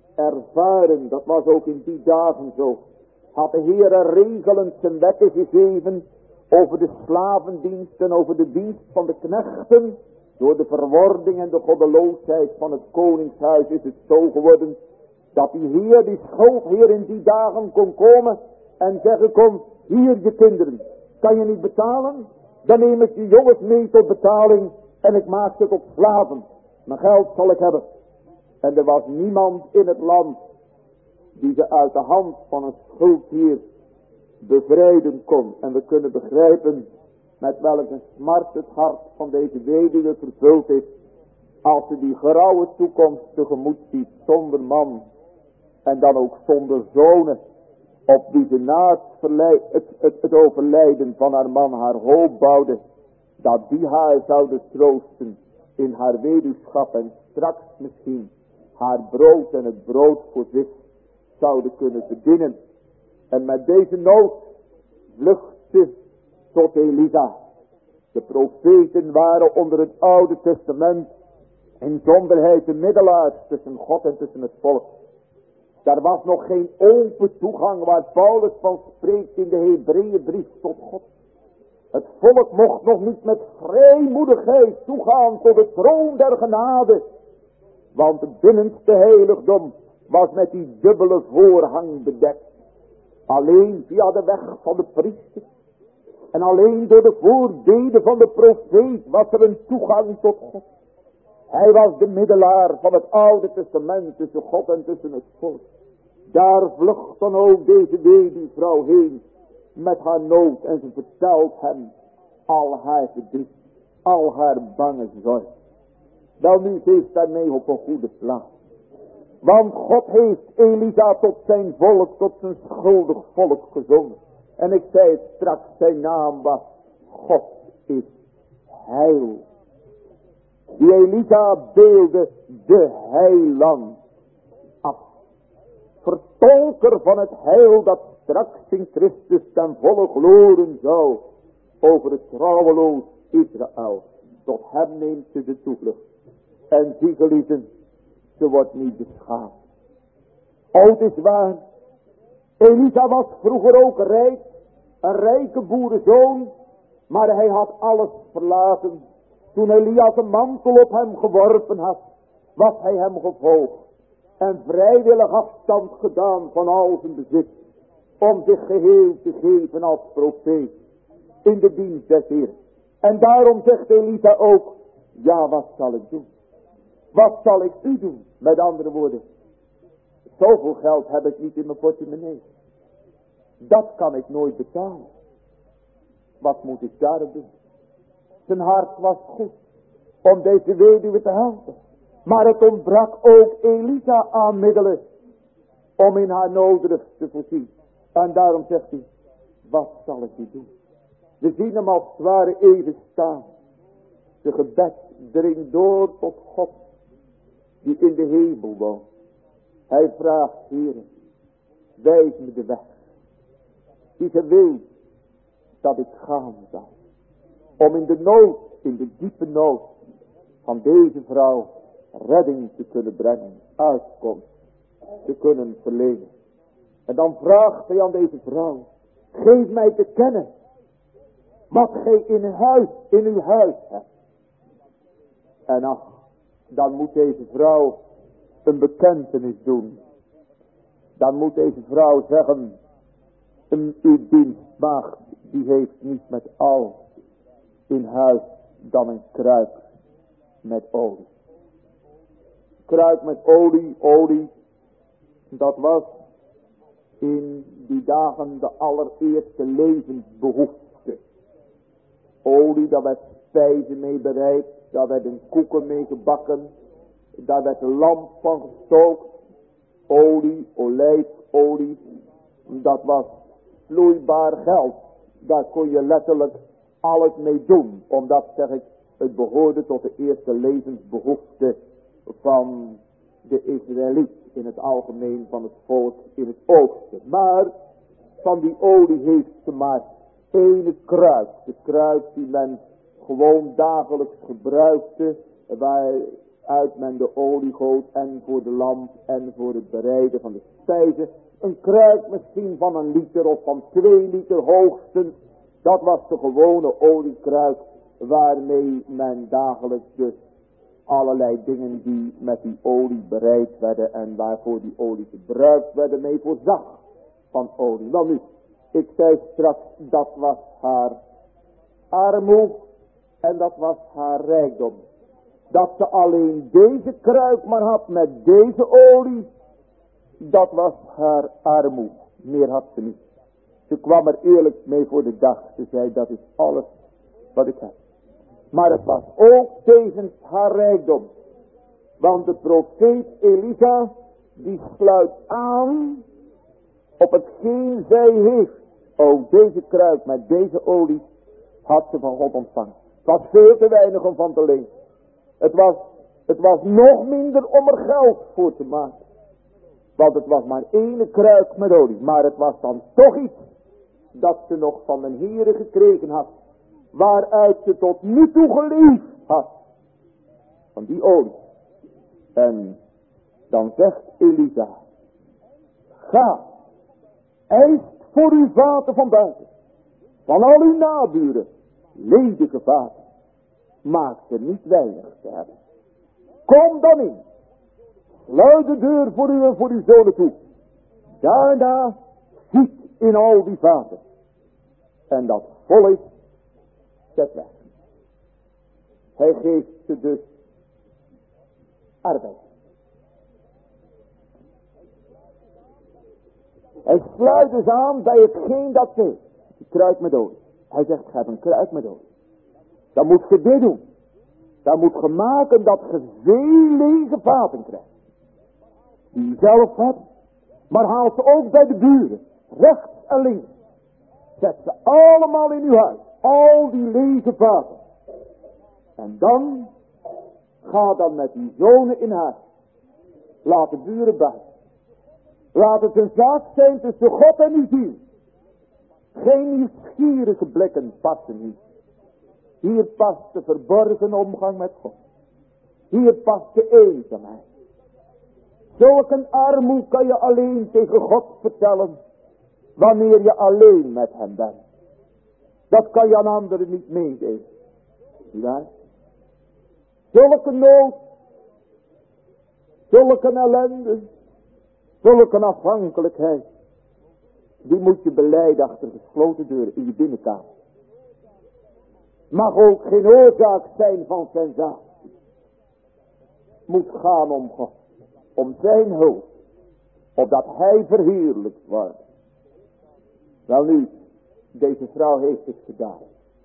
ervaren. Dat was ook in die dagen zo. Had de Heere regelend zijn wetten gegeven over de slavendienst en over de dienst van de knechten. Door de verwording en de goddeloosheid van het koningshuis is het zo geworden dat die Heer, die schuldheer in die dagen kon komen en zeggen kon, hier je kinderen, kan je niet betalen? Dan neem ik je jongens mee tot betaling en ik maak ze tot slaven. Mijn geld zal ik hebben. En er was niemand in het land die ze uit de hand van een schuldheer bevrijden kon. En we kunnen begrijpen met welke smart het hart van deze weduwe vervuld is, als ze die grauwe toekomst tegemoet ziet zonder man en dan ook zonder zonen, op wie ze na het, verlei, het, het, het overlijden van haar man haar hoop bouwde, dat die haar zouden troosten in haar weduwschap en straks misschien haar brood en het brood voor zich zouden kunnen verdienen. En met deze nood vluchtte tot Elisa. De profeten waren onder het Oude Testament in zonderheid de middelaars tussen God en tussen het volk. Daar was nog geen open toegang waar Paulus van spreekt in de Hebreeënbrief tot God. Het volk mocht nog niet met vrijmoedigheid toegaan tot de troon der genade. Want het binnenste heiligdom was met die dubbele voorhang bedekt. Alleen via de weg van de priester en alleen door de voorbeden van de profeet was er een toegang tot God. Hij was de middelaar van het Oude Testament tussen God en tussen het volk. Daar vlucht dan ook deze weduwvrouw heen met haar nood en ze vertelt hem al haar verdriet, al haar bange zorg. Wel nu, ze is daarmee op een goede plaats. Want God heeft Elisa tot zijn volk, tot zijn schuldig volk gezonden. En ik zei het straks, zijn naam was God is heil. Die Elisa beelde de heiland af. Vertolker van het heil dat straks in Christus ten volle gloren zou over het trouweloos Israël. Tot hem neemt ze de toevlucht. En zie geliefden, ze wordt niet beschaamd. Oud is waar. Elisa was vroeger ook rijk. Een rijke boerenzoon. Maar hij had alles verlaten. Toen Elias een mantel op hem geworpen had, was hij hem gevolgd. En vrijwillig afstand gedaan van al zijn bezit. Om zich geheel te geven als profeet. In de dienst des Heeren. En daarom zegt Elisa ook, ja, wat zal ik doen? Wat zal ik u doen? Met andere woorden, zoveel geld heb ik niet in mijn portemonnee. Dat kan ik nooit betalen. Wat moet ik daarop doen? Zijn hart was goed om deze weduwe te helpen. Maar het ontbrak ook Elisa aan middelen om in haar nodig te voorzien. En daarom zegt hij, wat zal ik u doen? We zien hem als het ware even staan. De gebed dringt door tot God, die in de hemel woont. Hij vraagt, Heere, wijs me de weg, die ge weet dat ik gaan zal. Om in de nood, in de diepe nood van deze vrouw redding te kunnen brengen, uitkomst te kunnen verlenen. En dan vraagt hij aan deze vrouw, geef mij te kennen wat gij in huis, in uw huis hebt. En ach, dan moet deze vrouw een bekentenis doen. Dan moet deze vrouw zeggen, een uw dienstmaagd, die heeft niet met al in huis dan een kruik met olie. Kruik met olie, olie, dat was in die dagen de allereerste levensbehoefte. Olie, daar werd spijzen mee bereid, daar werden koeken mee gebakken, daar werd een lamp van gestookt. Olie, olijfolie, dat was vloeibaar geld. Daar kon je letterlijk alles mee doen, omdat, zeg ik, het behoorde tot de eerste levensbehoefte van de Israëliet, in het algemeen van het volk in het oosten. Maar van die olie heeft ze maar één kruik. De kruik die men gewoon dagelijks gebruikte, waaruit men de olie goot en voor de lamp en voor het bereiden van de spijzen. Een kruik misschien van een liter of van twee liter hoogstens. Dat was de gewone oliekruik waarmee men dagelijks dus allerlei dingen die met die olie bereid werden en waarvoor die olie gebruikt werden mee voorzag van olie. Dan nu, ik zei straks, dat was haar armoede en dat was haar rijkdom. Dat ze alleen deze kruik maar had met deze olie, dat was haar armoede. Meer had ze niet. Ze kwam er eerlijk mee voor de dag. Ze zei, dat is alles wat ik heb. Maar het was ook tevens haar rijkdom. Want de profeet Elisa, die sluit aan op hetgeen zij heeft. Ook deze kruik met deze olie had ze van God ontvangen. Het was veel te weinig om van te leven. Het was, het was nog minder om er geld voor te maken. Want het was maar één kruik met olie. Maar het was dan toch iets dat ze nog van de Heere gekregen had. Waaruit ze tot nu toe geleefd had. Van die olie. En dan zegt Elisa. Ga. Eist voor uw vaten van buiten. Van al uw naburen. Ledige vaten. Maak er niet weinig te hebben. Kom dan in. Sluit de deur voor u en voor uw zonen toe. Daarna ziet in al die vaten. En dat vol is, zet weg. Hij geeft ze dus arbeid. Hij sluit dus aan bij hetgeen dat ze heeft. Die kruik met olie. Hij zegt, ga een kruik met olie. Dan moet je dit doen. Dan moet je maken dat je veel lege vaten krijgt. Die je zelf hebt. Maar haal ze ook bij de buren. Rechts en links. Zet ze allemaal in uw huis. Al die lege vaten. En dan. Ga dan met die zonen in huis. Laat de buren buiten. Laat het een zaak zijn tussen God en uw ziel. Geen nieuwsgierige blikken passen hier. Hier past de verborgen omgang met God. Hier past de eenzaamheid. Zulke armoede kan je alleen tegen God vertellen. Wanneer je alleen met hem bent. Dat kan je aan anderen niet meegeven. Ja? Zulke nood. Zulke ellende. Zulke afhankelijkheid. Die moet je belijden achter gesloten deuren in je binnenkamer. Mag ook geen oorzaak zijn van sensatie. Moet gaan om God. Om zijn hulp. Opdat hij verheerlijkt wordt. Wel nu, deze vrouw heeft het gedaan.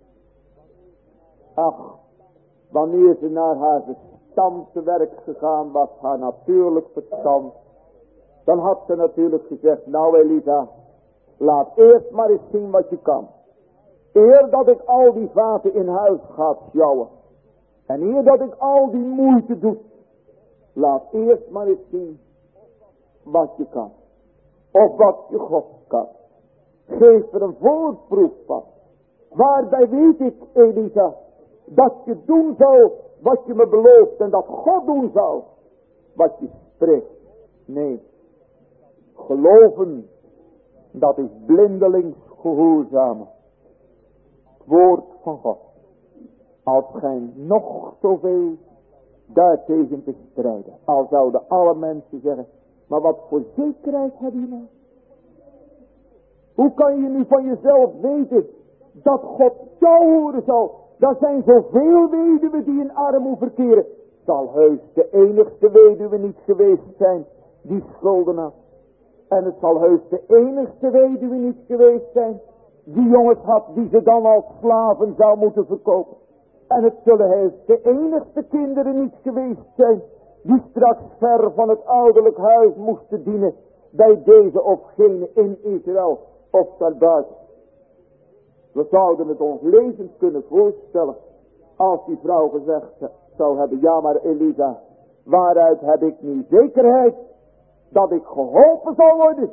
Ach, wanneer ze naar haar verstand te werk gegaan was, haar natuurlijk verstand. Dan had ze natuurlijk gezegd, nou Elisa, Laat eerst maar eens zien wat je kan. Eer dat ik al die vaten in huis ga sjouwen. En eer dat ik al die moeite doe. Laat eerst maar eens zien wat je kan. Of wat je God kan. Geef er een voorproef van. Waarbij weet ik, Elisa, dat je doen zou wat je me belooft. En dat God doen zou wat je spreekt. Nee. Geloven, dat is blindelings gehoorzamen. Het woord van God. Als gij nog zoveel daartegen te strijden. Al zouden alle mensen zeggen, maar wat voor zekerheid heb je nou? Hoe kan je nu van jezelf weten dat God jou horen zal? Er zijn zoveel weduwen die in armoede verkeren. Zal heus de enigste weduwe niet geweest zijn die schulden had. En het zal heus de enigste weduwe niet geweest zijn die jongens had die ze dan als slaven zou moeten verkopen. En het zullen heus de enigste kinderen niet geweest zijn die straks ver van het ouderlijk huis moesten dienen bij deze of gene in Israël of daarbuiten. We zouden het ons lezend kunnen voorstellen als die vrouw gezegd zou hebben, ja maar Elisa, waaruit heb ik nu zekerheid dat ik geholpen zal worden?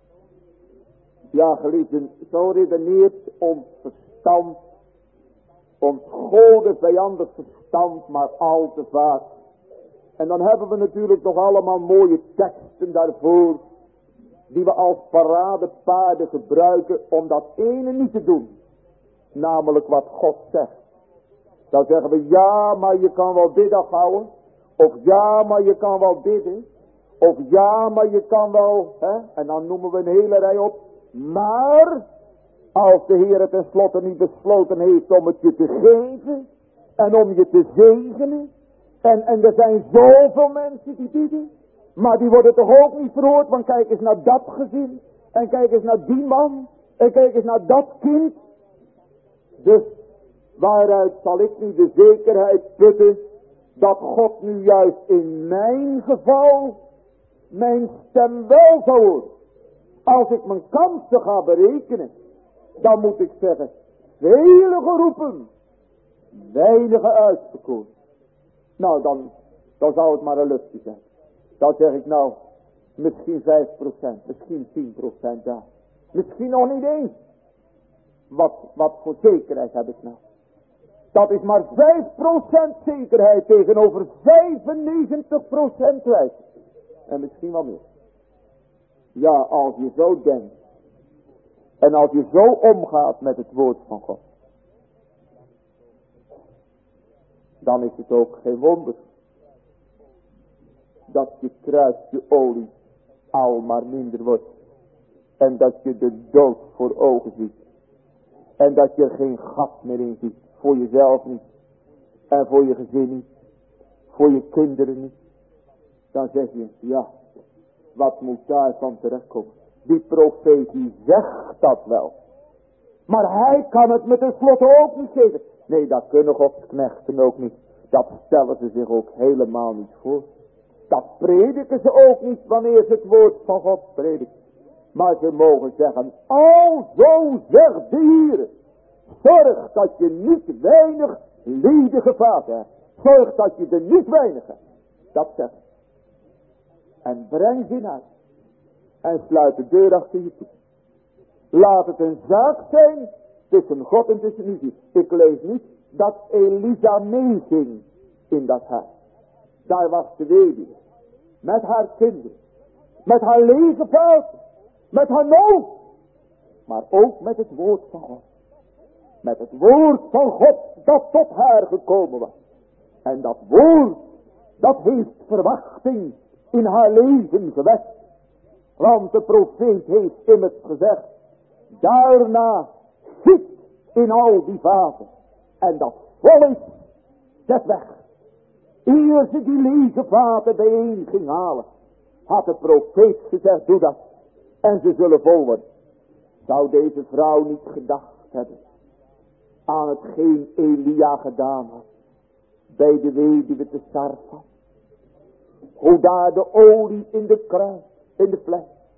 Ja geliefden, zo redeneert ons verstand, ons gode vijandig verstand maar al te vaak. En dan hebben we natuurlijk nog allemaal mooie teksten daarvoor, die we als paradepaarden gebruiken om dat ene niet te doen. Namelijk wat God zegt. Dan zeggen we, ja maar je kan wel bidden houden. Of ja maar je kan wel bidden. Of ja maar je kan wel, hè? En dan noemen we een hele rij op. Maar, als de Heer het tenslotte niet besloten heeft om het je te geven. En om je te zegenen. En, en er zijn zoveel mensen die bidden. Maar die worden toch ook niet verhoord. Want kijk eens naar dat gezin. En kijk eens naar die man. En kijk eens naar dat kind. Dus waaruit zal ik nu de zekerheid putten dat God nu juist in mijn geval mijn stem wel zal horen. Als ik mijn kansen ga berekenen, dan moet ik zeggen, vele geroepen, weinige uitverkoren. Nou, dan, dan zou het maar een luchtje zijn. Dan zeg ik nou, misschien vijf procent, misschien tien procent daar. Misschien nog niet eens. Wat, wat voor zekerheid heb ik nou? Dat is maar vijf procent zekerheid tegenover vijfennegentig procent wijsheid. En misschien wel meer. Ja, als je zo denkt. En als je zo omgaat met het woord van God. Dan is het ook geen wonder. Dat je kruisje olie al maar minder wordt. En dat je de dood voor ogen ziet. En dat je er geen gat meer in ziet. Voor jezelf niet. En voor je gezin niet. Voor je kinderen niet. Dan zeg je, ja, wat moet daarvan terechtkomen? Die profeet die zegt dat wel. Maar hij kan het me tenslotte ook niet geven. Nee, dat kunnen Gods knechten ook niet. Dat stellen ze zich ook helemaal niet voor. Dat prediken ze ook niet wanneer ze het woord van God prediken. Maar ze mogen zeggen, alzo zegt de Heer. Zorg dat je niet weinig ledige vaten hebt. Zorg dat je er niet weinig hebt. Dat zegt. En breng ze naar. En sluit de deur achter je toe. Laat het een zaak zijn tussen God en tussen u. Ik lees niet dat Elisa meeging in dat huis. Daar was de weduwe. Met haar kinderen. Met haar lege vaten. Met haar nood. Maar ook met het woord van God. Met het woord van God dat tot haar gekomen was. En dat woord, dat heeft verwachting in haar leven gewekt. Want de profeet heeft immers gezegd, daarna zit in al die vaten. En dat vol is, zet weg. Eer ze die lege vaten bijeen ging halen, had de profeet gezegd, doe dat. En ze zullen vol worden. Zou deze vrouw niet gedacht hebben aan hetgeen Elia gedaan had bij de weduwe te Sarfat. Hoe daar de olie in de kruis, in de fles.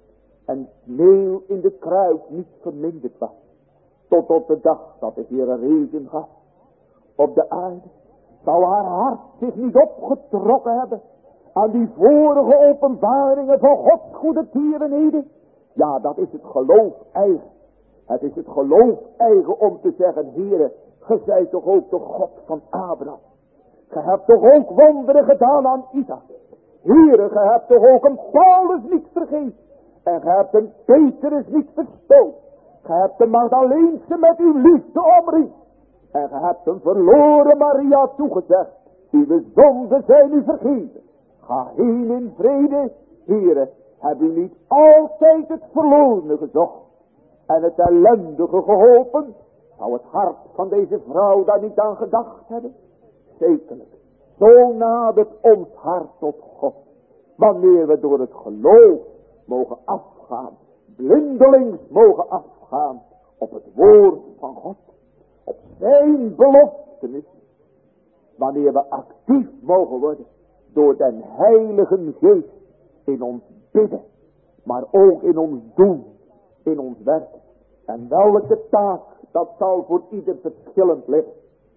en meel in de kruis niet verminderd was. Tot op de dag dat de Heer regen gaf op de aarde. Zou haar hart zich niet opgetrokken hebben aan die vorige openbaringen van Gods goede tierenheden? Ja, dat is het geloof eigen. Het is het geloof eigen om te zeggen, Heere, ge zijt toch ook de God van Abraham. Ge hebt toch ook wonderen gedaan aan Isaac. Heere, ge hebt toch ook een Paulus niet vergeten. En ge hebt een Petrus niet verstoot. Ge hebt de Magdaleense met uw liefde omringd. En ge hebt een verloren Maria toegezegd. Uw zonden zijn u vergeven. Ga heen in vrede. Heere, heb u niet altijd het verlorene gezocht en het ellendige geholpen? Zou het hart van deze vrouw daar niet aan gedacht hebben? Zekerlijk. Zo nadert ons hart tot God. Wanneer we door het geloof mogen afgaan. Blindelings mogen afgaan op het woord van God. Op zijn beloftenis. Wanneer we actief mogen worden door den Heilige Geest in ons bidden. Maar ook in ons doen. In ons werk. En welke taak, dat zal voor ieder verschillend liggen.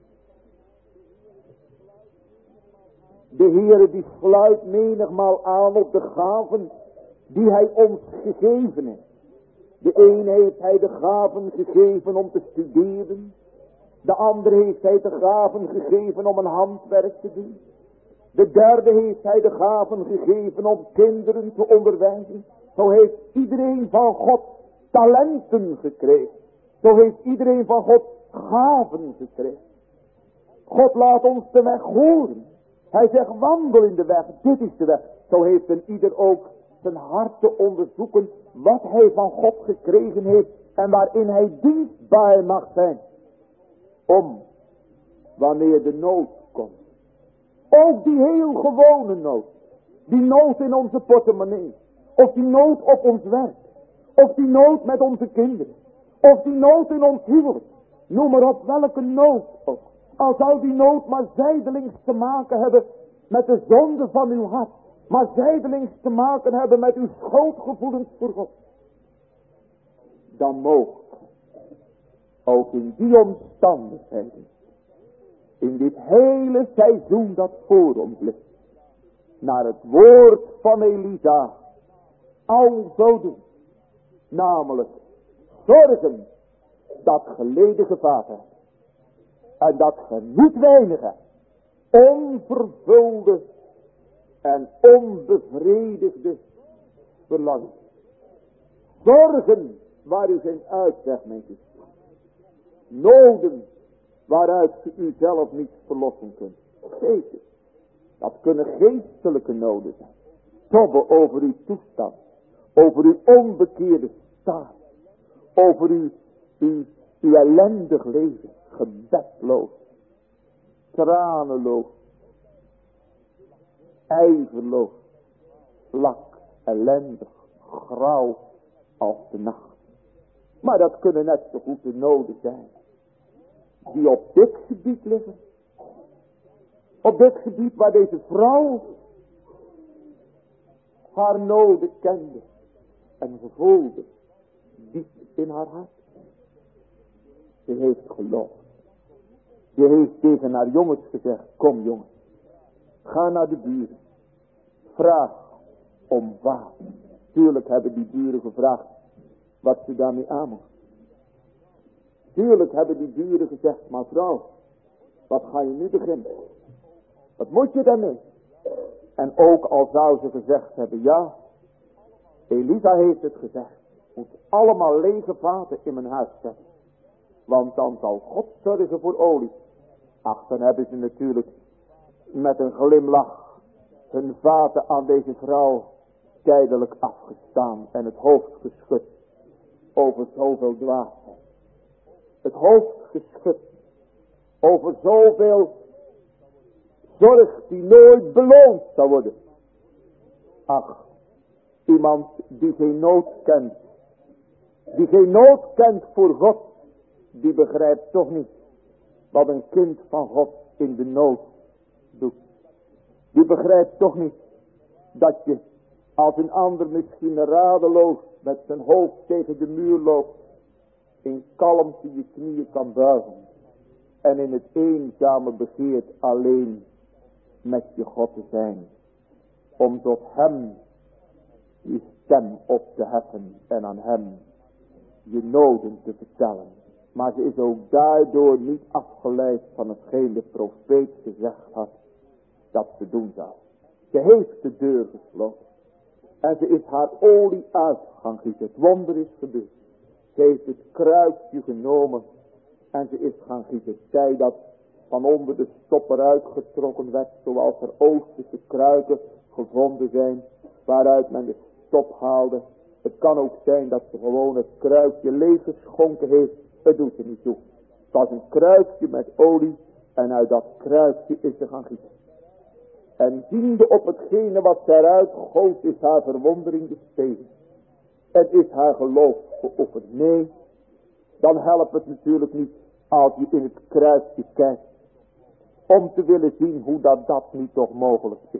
De Heere die sluit menigmaal aan op de gaven die hij ons gegeven heeft. De een heeft hij de gaven gegeven om te studeren. De andere heeft hij de gaven gegeven om een handwerk te doen. De derde heeft hij de gaven gegeven om kinderen te onderwijzen. Zo heeft iedereen van God talenten gekregen. Zo heeft iedereen van God gaven gekregen. God laat ons de weg horen. Hij zegt, wandel in de weg, dit is de weg. Zo heeft een ieder ook zijn hart te onderzoeken wat hij van God gekregen heeft en waarin hij dienstbaar mag zijn. Om, wanneer de nood komt. Ook die heel gewone nood. Die nood in onze portemonnee. Of die nood op ons werk. Of die nood met onze kinderen. Of die nood in ons huwelijk. Noem maar op welke nood ook. Al zou die nood maar zijdelings te maken hebben met de zonde van uw hart. Maar zijdelings te maken hebben met uw schuldgevoelens voor God. Dan moogt ook in die omstandigheden. In dit hele seizoen dat voor ons ligt. Naar het woord van Elisa. Al zo doen. Namelijk zorgen dat geleden gevaat hebt. En dat ge niet weinige, onvervulde en onbevredigde verlangen. Zorgen waar u geen uitweg mee ziet. Noden waaruit u uzelf niet verlossen kunt. Zeker, dat kunnen geestelijke noden zijn. Tobben over uw toestand. Over uw onbekeerde staat. Over uw, uw, uw ellendig leven. Gebedloos, tranenloos, ijverloos, vlak, ellendig, grauw als de nacht. Maar dat kunnen net zo goed de noden zijn die op dit gebied liggen. Op dit gebied waar deze vrouw haar noden kende en gevoelde diep in haar hart. Ze heeft geloofd. Ze heeft tegen haar jongens gezegd, kom jongens, ga naar de buren. Vraag om water. Tuurlijk hebben die buren gevraagd wat ze daarmee aan moest. Tuurlijk hebben die buren gezegd, maar vrouw, wat ga je nu beginnen? Wat moet je daarmee? En ook al zou ze gezegd hebben, ja, Elisa heeft het gezegd. Moet allemaal lege vaten in mijn huis zetten. Want dan zal God zorgen voor olie. Ach, dan hebben ze natuurlijk met een glimlach hun vaten aan deze vrouw tijdelijk afgestaan en het hoofd geschud over zoveel dwaasheid. Het hoofd geschud over zoveel zorg die nooit beloond zou worden. Ach, iemand die geen nood kent, die geen nood kent voor God, die begrijpt toch niet wat een kind van God in de nood doet. Die begrijpt toch niet dat je Als een ander misschien radeloos met zijn hoofd tegen de muur loopt, in kalmte je knieën kan buigen. En in het eenzame begeert alleen met je God te zijn. Om tot hem je stem op te heffen en aan hem je noden te vertellen. Maar ze is ook daardoor niet afgeleid van hetgeen de profeet gezegd had dat ze doen zou. Ze heeft de deur gesloten. En ze is haar olie uit gaan gieten. Het wonder is gebeurd. Ze heeft het kruikje genomen. En ze is gaan gieten. Zij dat van onder de stopper uitgetrokken werd. Zoals er Oosterse kruiken gevonden zijn. Waaruit men de stop haalde. Het kan ook zijn dat ze gewoon het kruikje leeg geschonken heeft. Het doet er niet toe. Het was een kruikje met olie. En uit dat kruikje is ze gaan gieten. En ziende op hetgene wat zij eruit goot, is haar verwondering gestegen. En is haar geloof geofferd. Nee, dan helpt het natuurlijk niet als je in het kruisje kijkt. Om te willen zien hoe dat dat niet toch mogelijk is.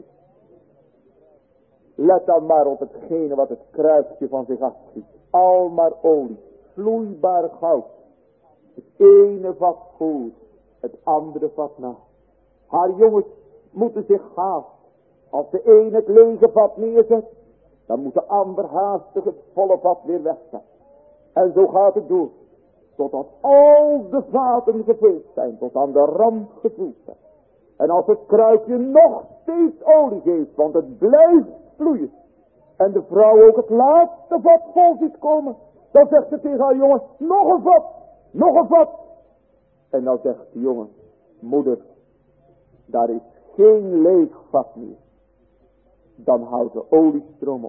Let dan maar op hetgene wat het kruisje van zich afschiet. Al maar olie, vloeibaar goud. Het ene vat voor, het andere vat na. Haar jongens moeten zich haasten. Als de een het lege vat neerzet, dan moet de ander haastig het volle vat weer wegzetten. En zo gaat het door. Totdat al de vaten gevuld zijn, tot aan de rand gevuld zijn. En als het kruikje nog steeds olie geeft, want het blijft vloeien. En de vrouw ook het laatste vat vol ziet komen. Dan zegt ze tegen haar jongen, nog een vat, nog een vat. En dan zegt de jongen, moeder, daar is geen leeg vat meer. Dan houdt de oliestroom op.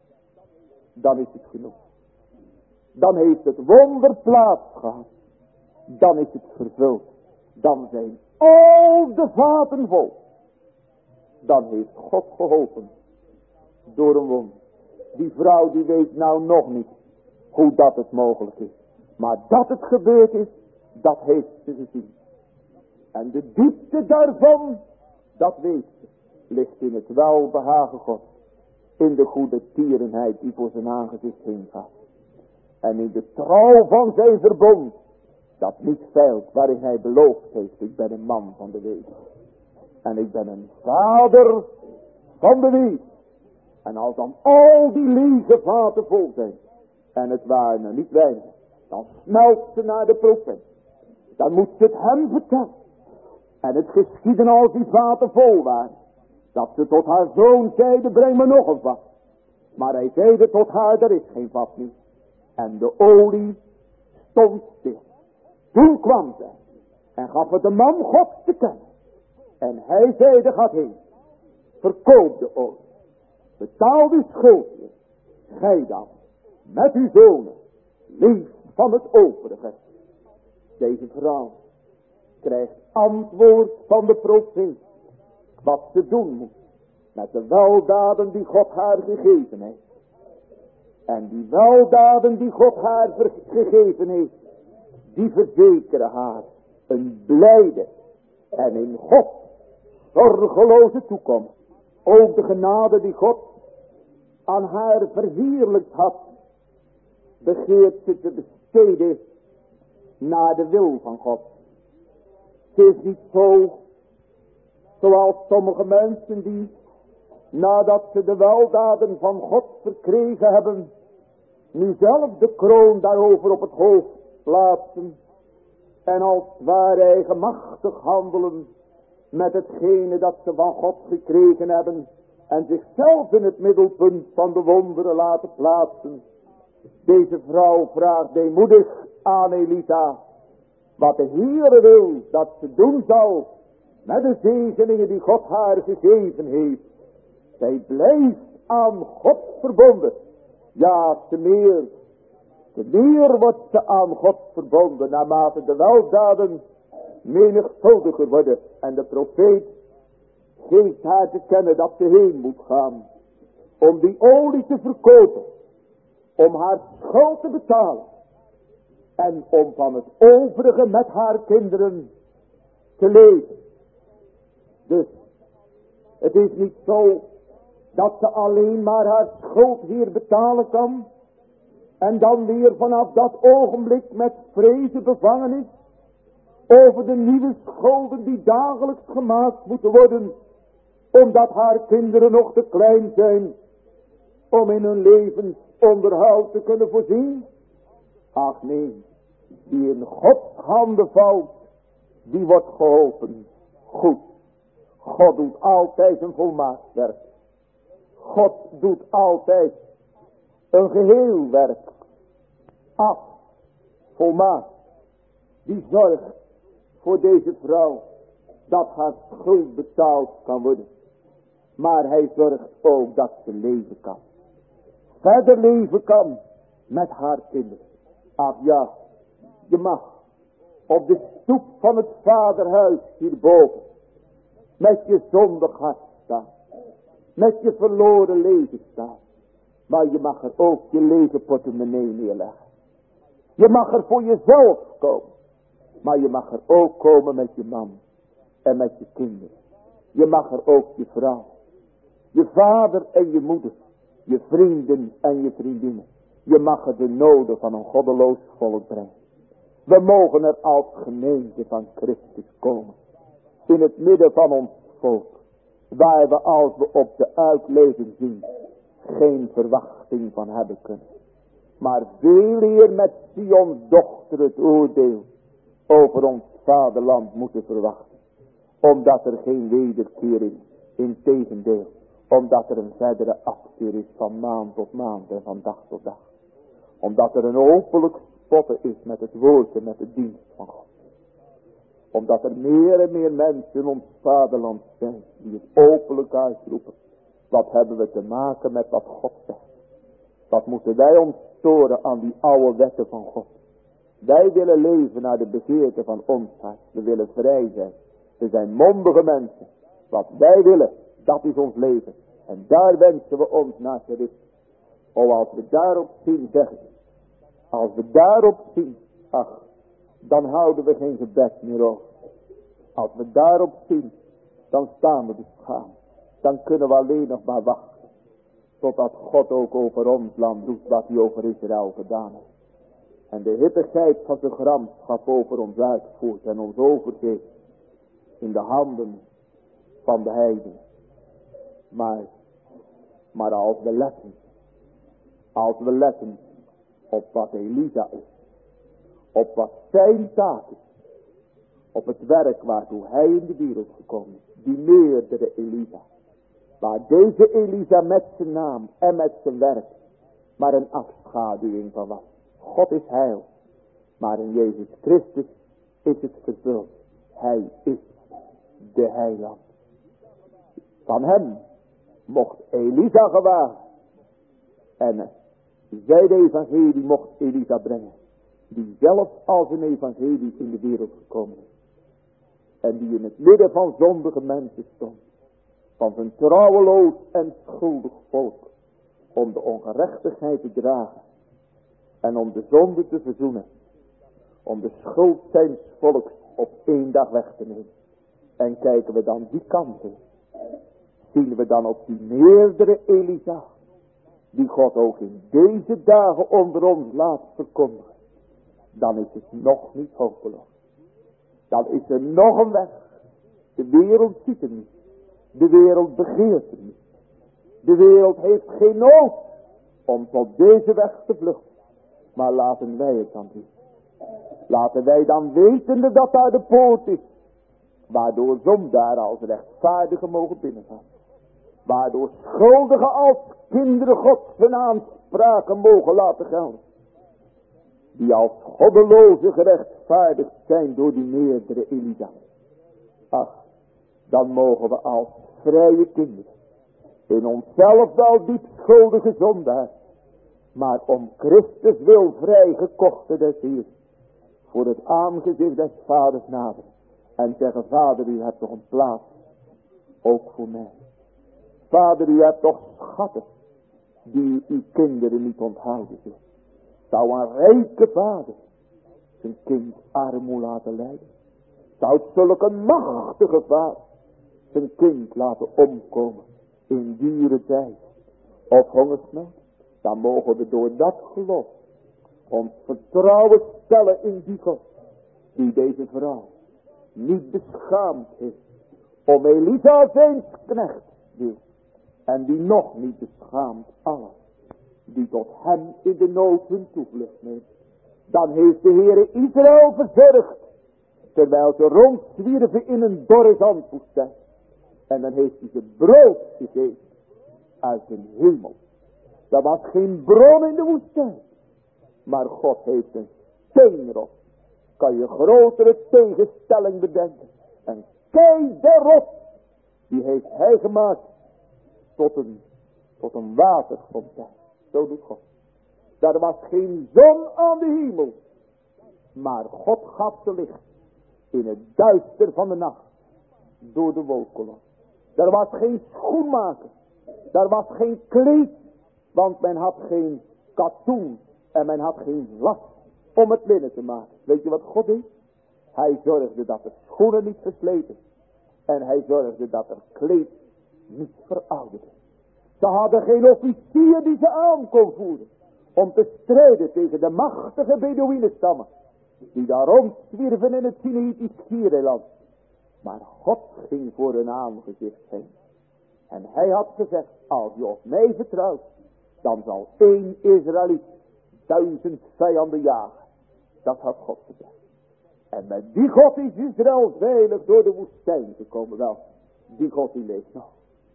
Dan is het genoeg. Dan heeft het wonder plaats gehad. Dan is het vervuld. Dan zijn al de vaten vol. Dan heeft God geholpen. Door een wonder. Die vrouw die weet nou nog niet hoe dat het mogelijk is. Maar dat het gebeurd is, dat heeft ze gezien. En de diepte daarvan, dat weet ze, ligt in het welbehagen God. In de goede tierenheid die voor zijn aangezicht heen gaat. En in de trouw van zijn verbond, dat niet feilt, waarin hij beloofd heeft, ik ben een man van de wereld. En ik ben een vader van de wereld. En als dan al die lege vaten vol zijn, en het waren er niet weinig, dan smelt ze naar de profeet. Dan moet ze het hem vertellen. En het geschieden als die vaten vol waren. Dat ze tot haar zoon zeide, breng me nog een vat. Maar hij zeide tot haar, er is geen vat meer. En de olie stond stil. Toen kwam zij en gaf het de man Gods te kennen. En hij zeide, gaat heen. Verkoop de olie. Betaal de schuld. Gij dan met uw zonen leeft van het overige. Deze vrouw krijgt antwoord van de profeet. Wat ze doen moet met de weldaden die God haar gegeven heeft. En die weldaden die God haar gegeven heeft, die verzekeren haar een blijde en in God zorgeloze toekomst. Ook de genade die God aan haar verheerlijkt had, begeert ze te besteden naar de wil van God. Het is niet zo, zoals sommige mensen die, nadat ze de weldaden van God verkregen hebben, nu zelf de kroon daarover op het hoofd plaatsen en als het ware eigenmachtig handelen met hetgene dat ze van God gekregen hebben en zichzelf in het middelpunt van de wonderen laten plaatsen. Deze vrouw vraagt deemoedig aan Elisa wat de Heere wil dat ze doen zal met de zegeningen die God haar gegeven heeft. Zij blijft aan God verbonden. Ja, te meer, te meer wordt ze aan God verbonden naarmate de weldaden menigvuldiger worden. En de profeet geeft haar te kennen dat ze heen moet gaan om die olie te verkopen, om haar schuld te betalen en om van het overige met haar kinderen te leven. Dus het is niet zo dat ze alleen maar haar schuld weer betalen kan. En dan weer vanaf dat ogenblik met vrezen bevangen is. Over de nieuwe schulden die dagelijks gemaakt moeten worden. Omdat haar kinderen nog te klein zijn. Om in hun levensonderhoud te kunnen voorzien. Ach nee, die in Gods handen valt. Die wordt geholpen. Goed. God doet altijd een volmaakt werk. God doet altijd een geheel werk. Af. Volmaakt. Die zorgt voor deze vrouw. Dat haar schuld betaald kan worden. Maar hij zorgt ook dat ze leven kan. Verder leven kan met haar kinderen. Ach ja, je mag op de stoep van het vaderhuis hierboven met je zondig hart staan. Met je verloren leven staan. Maar je mag er ook je lege portemonnee neerleggen. Je mag er voor jezelf komen. Maar je mag er ook komen met je man. En met je kinderen. Je mag er ook je vrouw. Je vader en je moeder. Je vrienden en je vriendinnen. Je mag er de noden van een goddeloos volk brengen. We mogen er als gemeente van Christus komen. In het midden van ons volk. Waar we als we op de uitleving zien. Geen verwachting van hebben kunnen. Maar veel eer met Sions dochter het oordeel. Over ons vaderland moeten verwachten. Omdat er geen wederkeer is. Integendeel. Omdat er een verdere afkeer is van maand tot maand en van dag tot dag. Omdat er een openlijk spotten is met het woord en met de dienst van God. Omdat er meer en meer mensen in ons vaderland zijn die het openlijk uitroepen. Wat hebben we te maken met wat God zegt? Wat moeten wij ons storen aan die oude wetten van God? Wij willen leven naar de begeerte van ons hart. We willen vrij zijn. We zijn mondige mensen. Wat wij willen, dat is ons leven. En daar wensen we ons naar te richten. O, als we daarop zien, zeggen ze. Als we daarop zien, ach, dan houden we geen gebed meer over. Als we daarop zien, dan staan we beschaamd. Dan kunnen we alleen nog maar wachten. Totdat God ook over ons land doet wat hij over Israël gedaan heeft. En de hittigheid van zijn gramschap over ons uitvoert en ons overgeeft. In de handen van de heiden. Maar, maar als we letten. Als we letten op wat Elisa is. Op wat zijn taak is. Op het werk waartoe hij in de wereld gekomen is. Die meerdere Elisa. Waar deze Elisa met zijn naam en met zijn werk. Maar een afschaduwing van was. God is heil. Maar in Jezus Christus is het vervuld. Hij is de heiland. Van hem mocht Elisa gewagen. En zij de evangelie mocht Elisa brengen. Die zelf als een evangelie in de wereld gekomen is. En die in het midden van zondige mensen stond. Van zijn trouweloos en schuldig volk. Om de ongerechtigheid te dragen. En om de zonde te verzoenen. Om de schuld zijn volks op één dag weg te nemen. En kijken we dan die kant in. Zien we dan op die meerdere Elisa. Die God ook in deze dagen onder ons laat verkondigen. Dan is het nog niet hopeloos. Dan is er nog een weg. De wereld ziet het niet. De wereld begeert het niet. De wereld heeft geen nood om tot deze weg te vluchten. Maar laten wij het dan doen. Laten wij dan wetende dat daar de poort is. Waardoor zondaren als rechtvaardigen mogen binnengaan. Waardoor schuldigen als kinderen Gods hun aanspraken mogen laten gelden. Die als goddeloze gerechtvaardigd zijn door die meerdere Elisa. Ach, dan mogen we als vrije kinderen. In onszelf wel diep schuldige zondaar. Maar om Christus wil vrijgekochte des Heers. Voor het aangezicht des vaders nader. En zeggen, vader, u hebt toch een plaats. Ook voor mij. Vader, u hebt toch schatten. Die uw kinderen niet onthouden zullen. Zou een rijke vader zijn kind armoe laten lijden? Zou zulke machtige vader zijn kind laten omkomen in dure tijd of hongersnood, dan mogen we door dat geloof ons vertrouwen stellen in die God, die deze vrouw niet beschaamd heeft om Elisa zijn knecht wil, en die nog niet beschaamt allen die tot hem in de nood hun toevlucht neemt. Dan heeft de Heere Israël verzorgd, terwijl ze rondzwierven in een dorre zandwoestijn. En dan heeft hij ze brood gegeven uit de hemel. Er was geen bron in de woestijn, maar God heeft een steenrots. Kan je grotere tegenstelling bedenken? Een keiderrots, die heeft hij gemaakt tot een, tot een waterfontein. Zo doet God. Daar was geen zon aan de hemel, maar God gaf ze licht in het duister van de nacht door de wolkkolom. Er was geen schoenmaker, daar was geen kleed, want men had geen katoen en men had geen last om het linnen te maken. Weet je wat God deed? Hij zorgde dat de schoenen niet versleten en hij zorgde dat het kleed niet verouderde. Ze hadden geen officier die ze aan kon voeren om te strijden tegen de machtige Bedouinenstammen die daar rondzwierven in het Sinaïtisch Schiereiland. Maar God ging voor hun aangezicht heen. En hij had gezegd, als je op mij vertrouwt, dan zal één Israëliet duizend vijanden jagen. Dat had God gezegd. En met die God is Israël veilig door de woestijn gekomen. Wel, die God die leeft nog.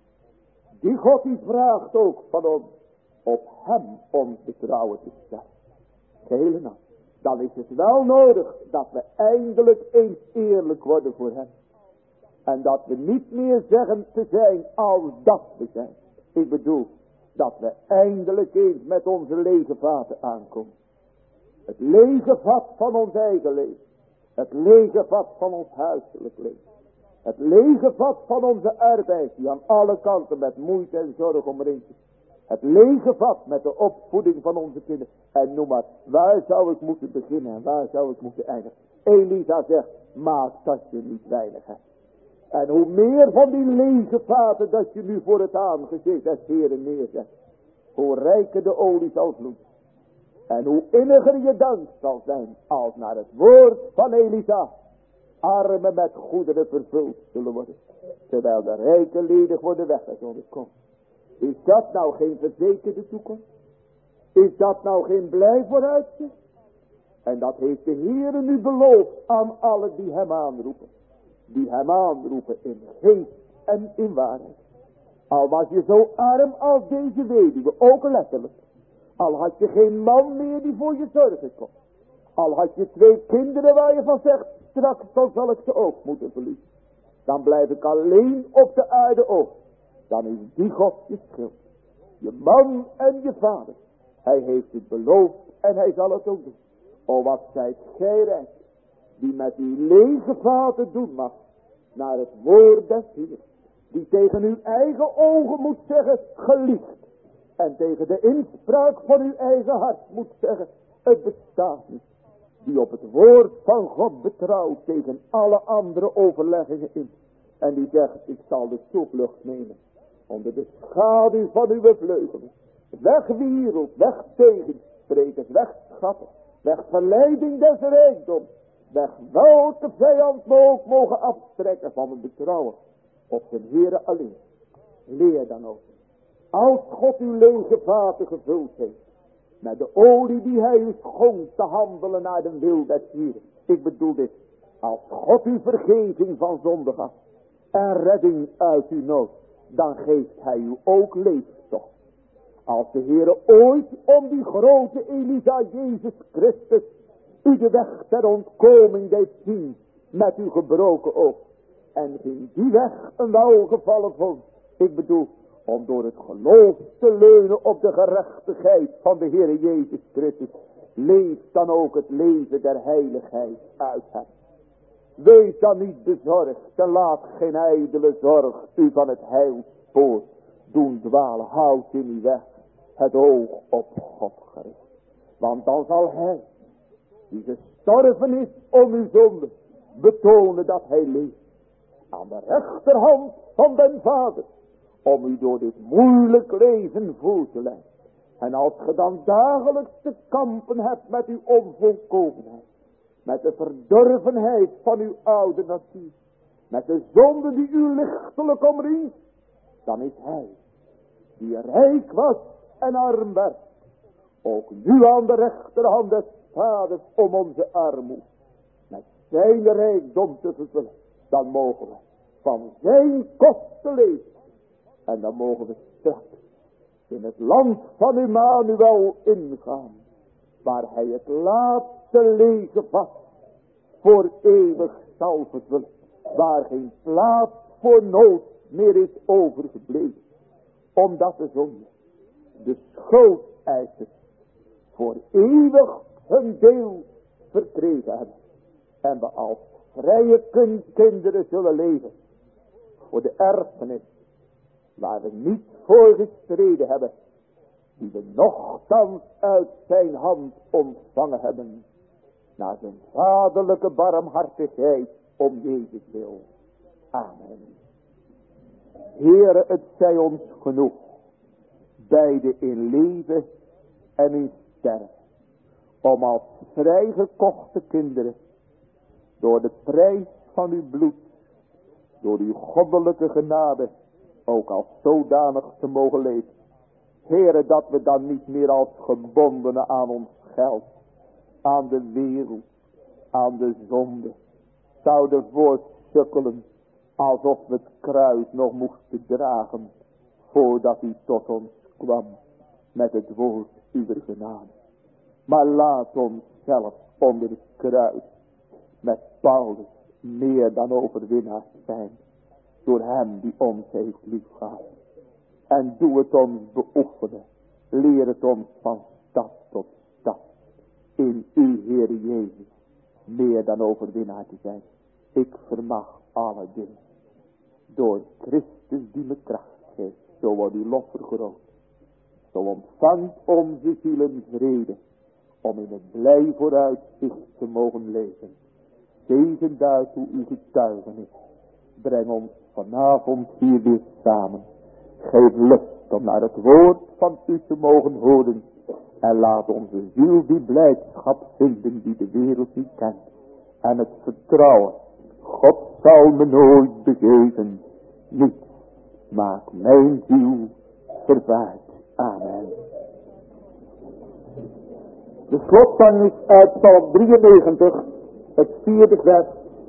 Die God die vraagt ook van ons op hem ons vertrouwen te stellen. Gehele nacht. Dan is het wel nodig dat we eindelijk eens eerlijk worden voor hem. En dat we niet meer zeggen te zijn als dat we zijn. Ik bedoel, dat we eindelijk eens met onze lege vaten aankomen. Het lege vat van ons eigen leven. Het lege vat van ons huiselijk leven. Het lege vat van onze arbeid die aan alle kanten met moeite en zorg omringt. Het lege vat met de opvoeding van onze kinderen. En noem maar, waar zou ik moeten beginnen en waar zou ik moeten eindigen? Elisa zegt, maak dat je niet weinig hebt. En hoe meer van die lege vaten dat je nu voor het aangezicht des Heeren neerzet, hoe rijker de olie zal vloeien. En hoe inniger je dank zal zijn als naar het woord van Elisa armen met goederen vervuld zullen worden, terwijl de rijken ledig worden weggezonden komt. Is dat nou geen verzekerde toekomst? Is dat nou geen blij vooruitzicht? En dat heeft de Heere nu beloofd aan allen die hem aanroepen. Die hem aanroepen in geest en in waarheid. Al was je zo arm als deze weduwe, ook letterlijk. Al had je geen man meer die voor je zorgen kon. Al had je twee kinderen waar je van zegt, straks dan zal ik ze ook moeten verliezen. Dan blijf ik alleen op de aarde over. Dan is die God je schild. Je man en je vader. Hij heeft het beloofd en hij zal het ook doen. O wat zijt gij rijk, die met uw lege vaten doen mag, naar het woord des Heeren. Die tegen uw eigen ogen moet zeggen, geliefd. En tegen de inspraak van uw eigen hart moet zeggen, het bestaat niet. Die op het woord van God betrouwt tegen alle andere overleggingen in. En die zegt, ik zal de toevlucht nemen onder de schaduw van uw vleugelen. Weg wereld, weg tegensprekers, weg schatten, weg verleiding des rijkdoms. Weg welke vijand me ook mogen afstrekken van het betrouwen op zijn Heere alleen. Leer dan ook, als God uw lege vaten gevuld heeft, met de olie die hij u schonkt te handelen naar de wil des Heeren. Ik bedoel dit, als God u vergeving van zonde gaf en redding uit uw nood, dan geeft hij u ook leeftocht. Als de Heere ooit om die grote Elisa Jezus Christus u de weg ter ontkoming deed zien met uw gebroken oog. En ging die weg een welgevallen vond. Ik bedoel, om door het geloof te leunen op de gerechtigheid van de Heere Jezus Christus. Leef dan ook het leven der heiligheid uit hem. Wees dan niet bezorgd en laat geen ijdele zorg u van het heilspoor doen dwalen. Houd in uw weg het oog op God gericht. Want dan zal hij, die gestorven is om uw zonde, betonen dat hij leeft. Aan de rechterhand van den Vader, om u door dit moeilijk leven voor te leiden. En als ge dan dagelijks te kampen hebt met uw onvolkomenheid, met de verdorvenheid van uw oude natuur, met de zonde die u lichtelijk omringt, dan is hij, die rijk was en arm werd, ook nu aan de rechterhand des vaders om onze armoede met zijn rijkdom te vervullen. Dan mogen we van zijn kosten leven. En dan mogen we straks in het land van Emmanuel ingaan, waar hij het laatste lege vat voor eeuwig zal vervullen, waar geen plaats voor nood meer is overgebleven, omdat de zonde, de schuldeisers, voor eeuwig hun deel verkregen hebben. En we als vrije kinderen zullen leven voor de erfenis waar we niet voor gestreden hebben, die we nochtans uit zijn hand ontvangen hebben, naar zijn vaderlijke barmhartigheid om Jezus wil. Amen. Heere, het zij ons genoeg, beide in leven en in sterven, om als vrijgekochte kinderen, door de prijs van uw bloed, door uw goddelijke genade, ook als zodanig te mogen leven. Heere, dat we dan niet meer als gebondenen aan ons geld, aan de wereld, aan de zonde, zouden voortsukkelen, alsof we het kruis nog moesten dragen, voordat u tot ons kwam met het woord uw genade. Maar laat ons zelf onder het kruis met Paulus meer dan overwinnaars zijn, door hem die ons heeft liefgehad. En doe het ons beoefenen, leer het ons van stad tot stad, in uw Heer Jezus, meer dan overwinnaar te zijn. Ik vermag alle dingen, door Christus die me kracht geeft, zo wordt uw lof vergroot. Zo ontvangt onze zielen vrede, om in het blij vooruitzicht te mogen leven. Zegen daartoe uw getuigenis. Breng ons vanavond hier weer samen. Geef lust om naar het woord van u te mogen horen. En laat onze ziel die blijdschap vinden die de wereld niet kent. En het vertrouwen, God zal me nooit begeven. Niet, maak mijn ziel vervaard. Amen. De slotzang is uit Psalm drieënnegentig, het vierde vers.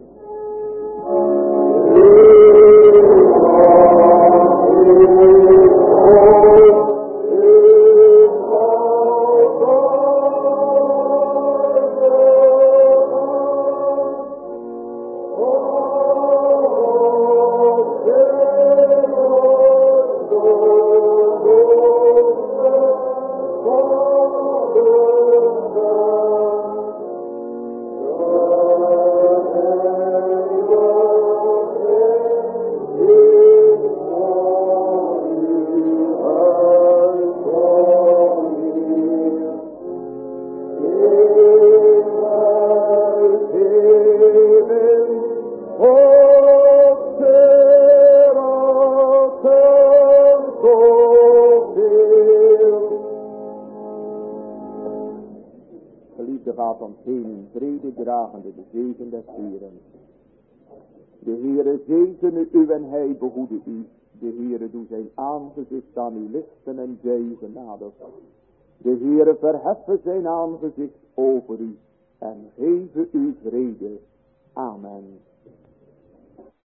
Dragende de zegen des Heeren. De Heere zegene u en hij behoede u. De Heere doe zijn aangezicht aan u lichten en zij u genadig. De Heere verheffen zijn aangezicht over u en geven u vrede. Amen.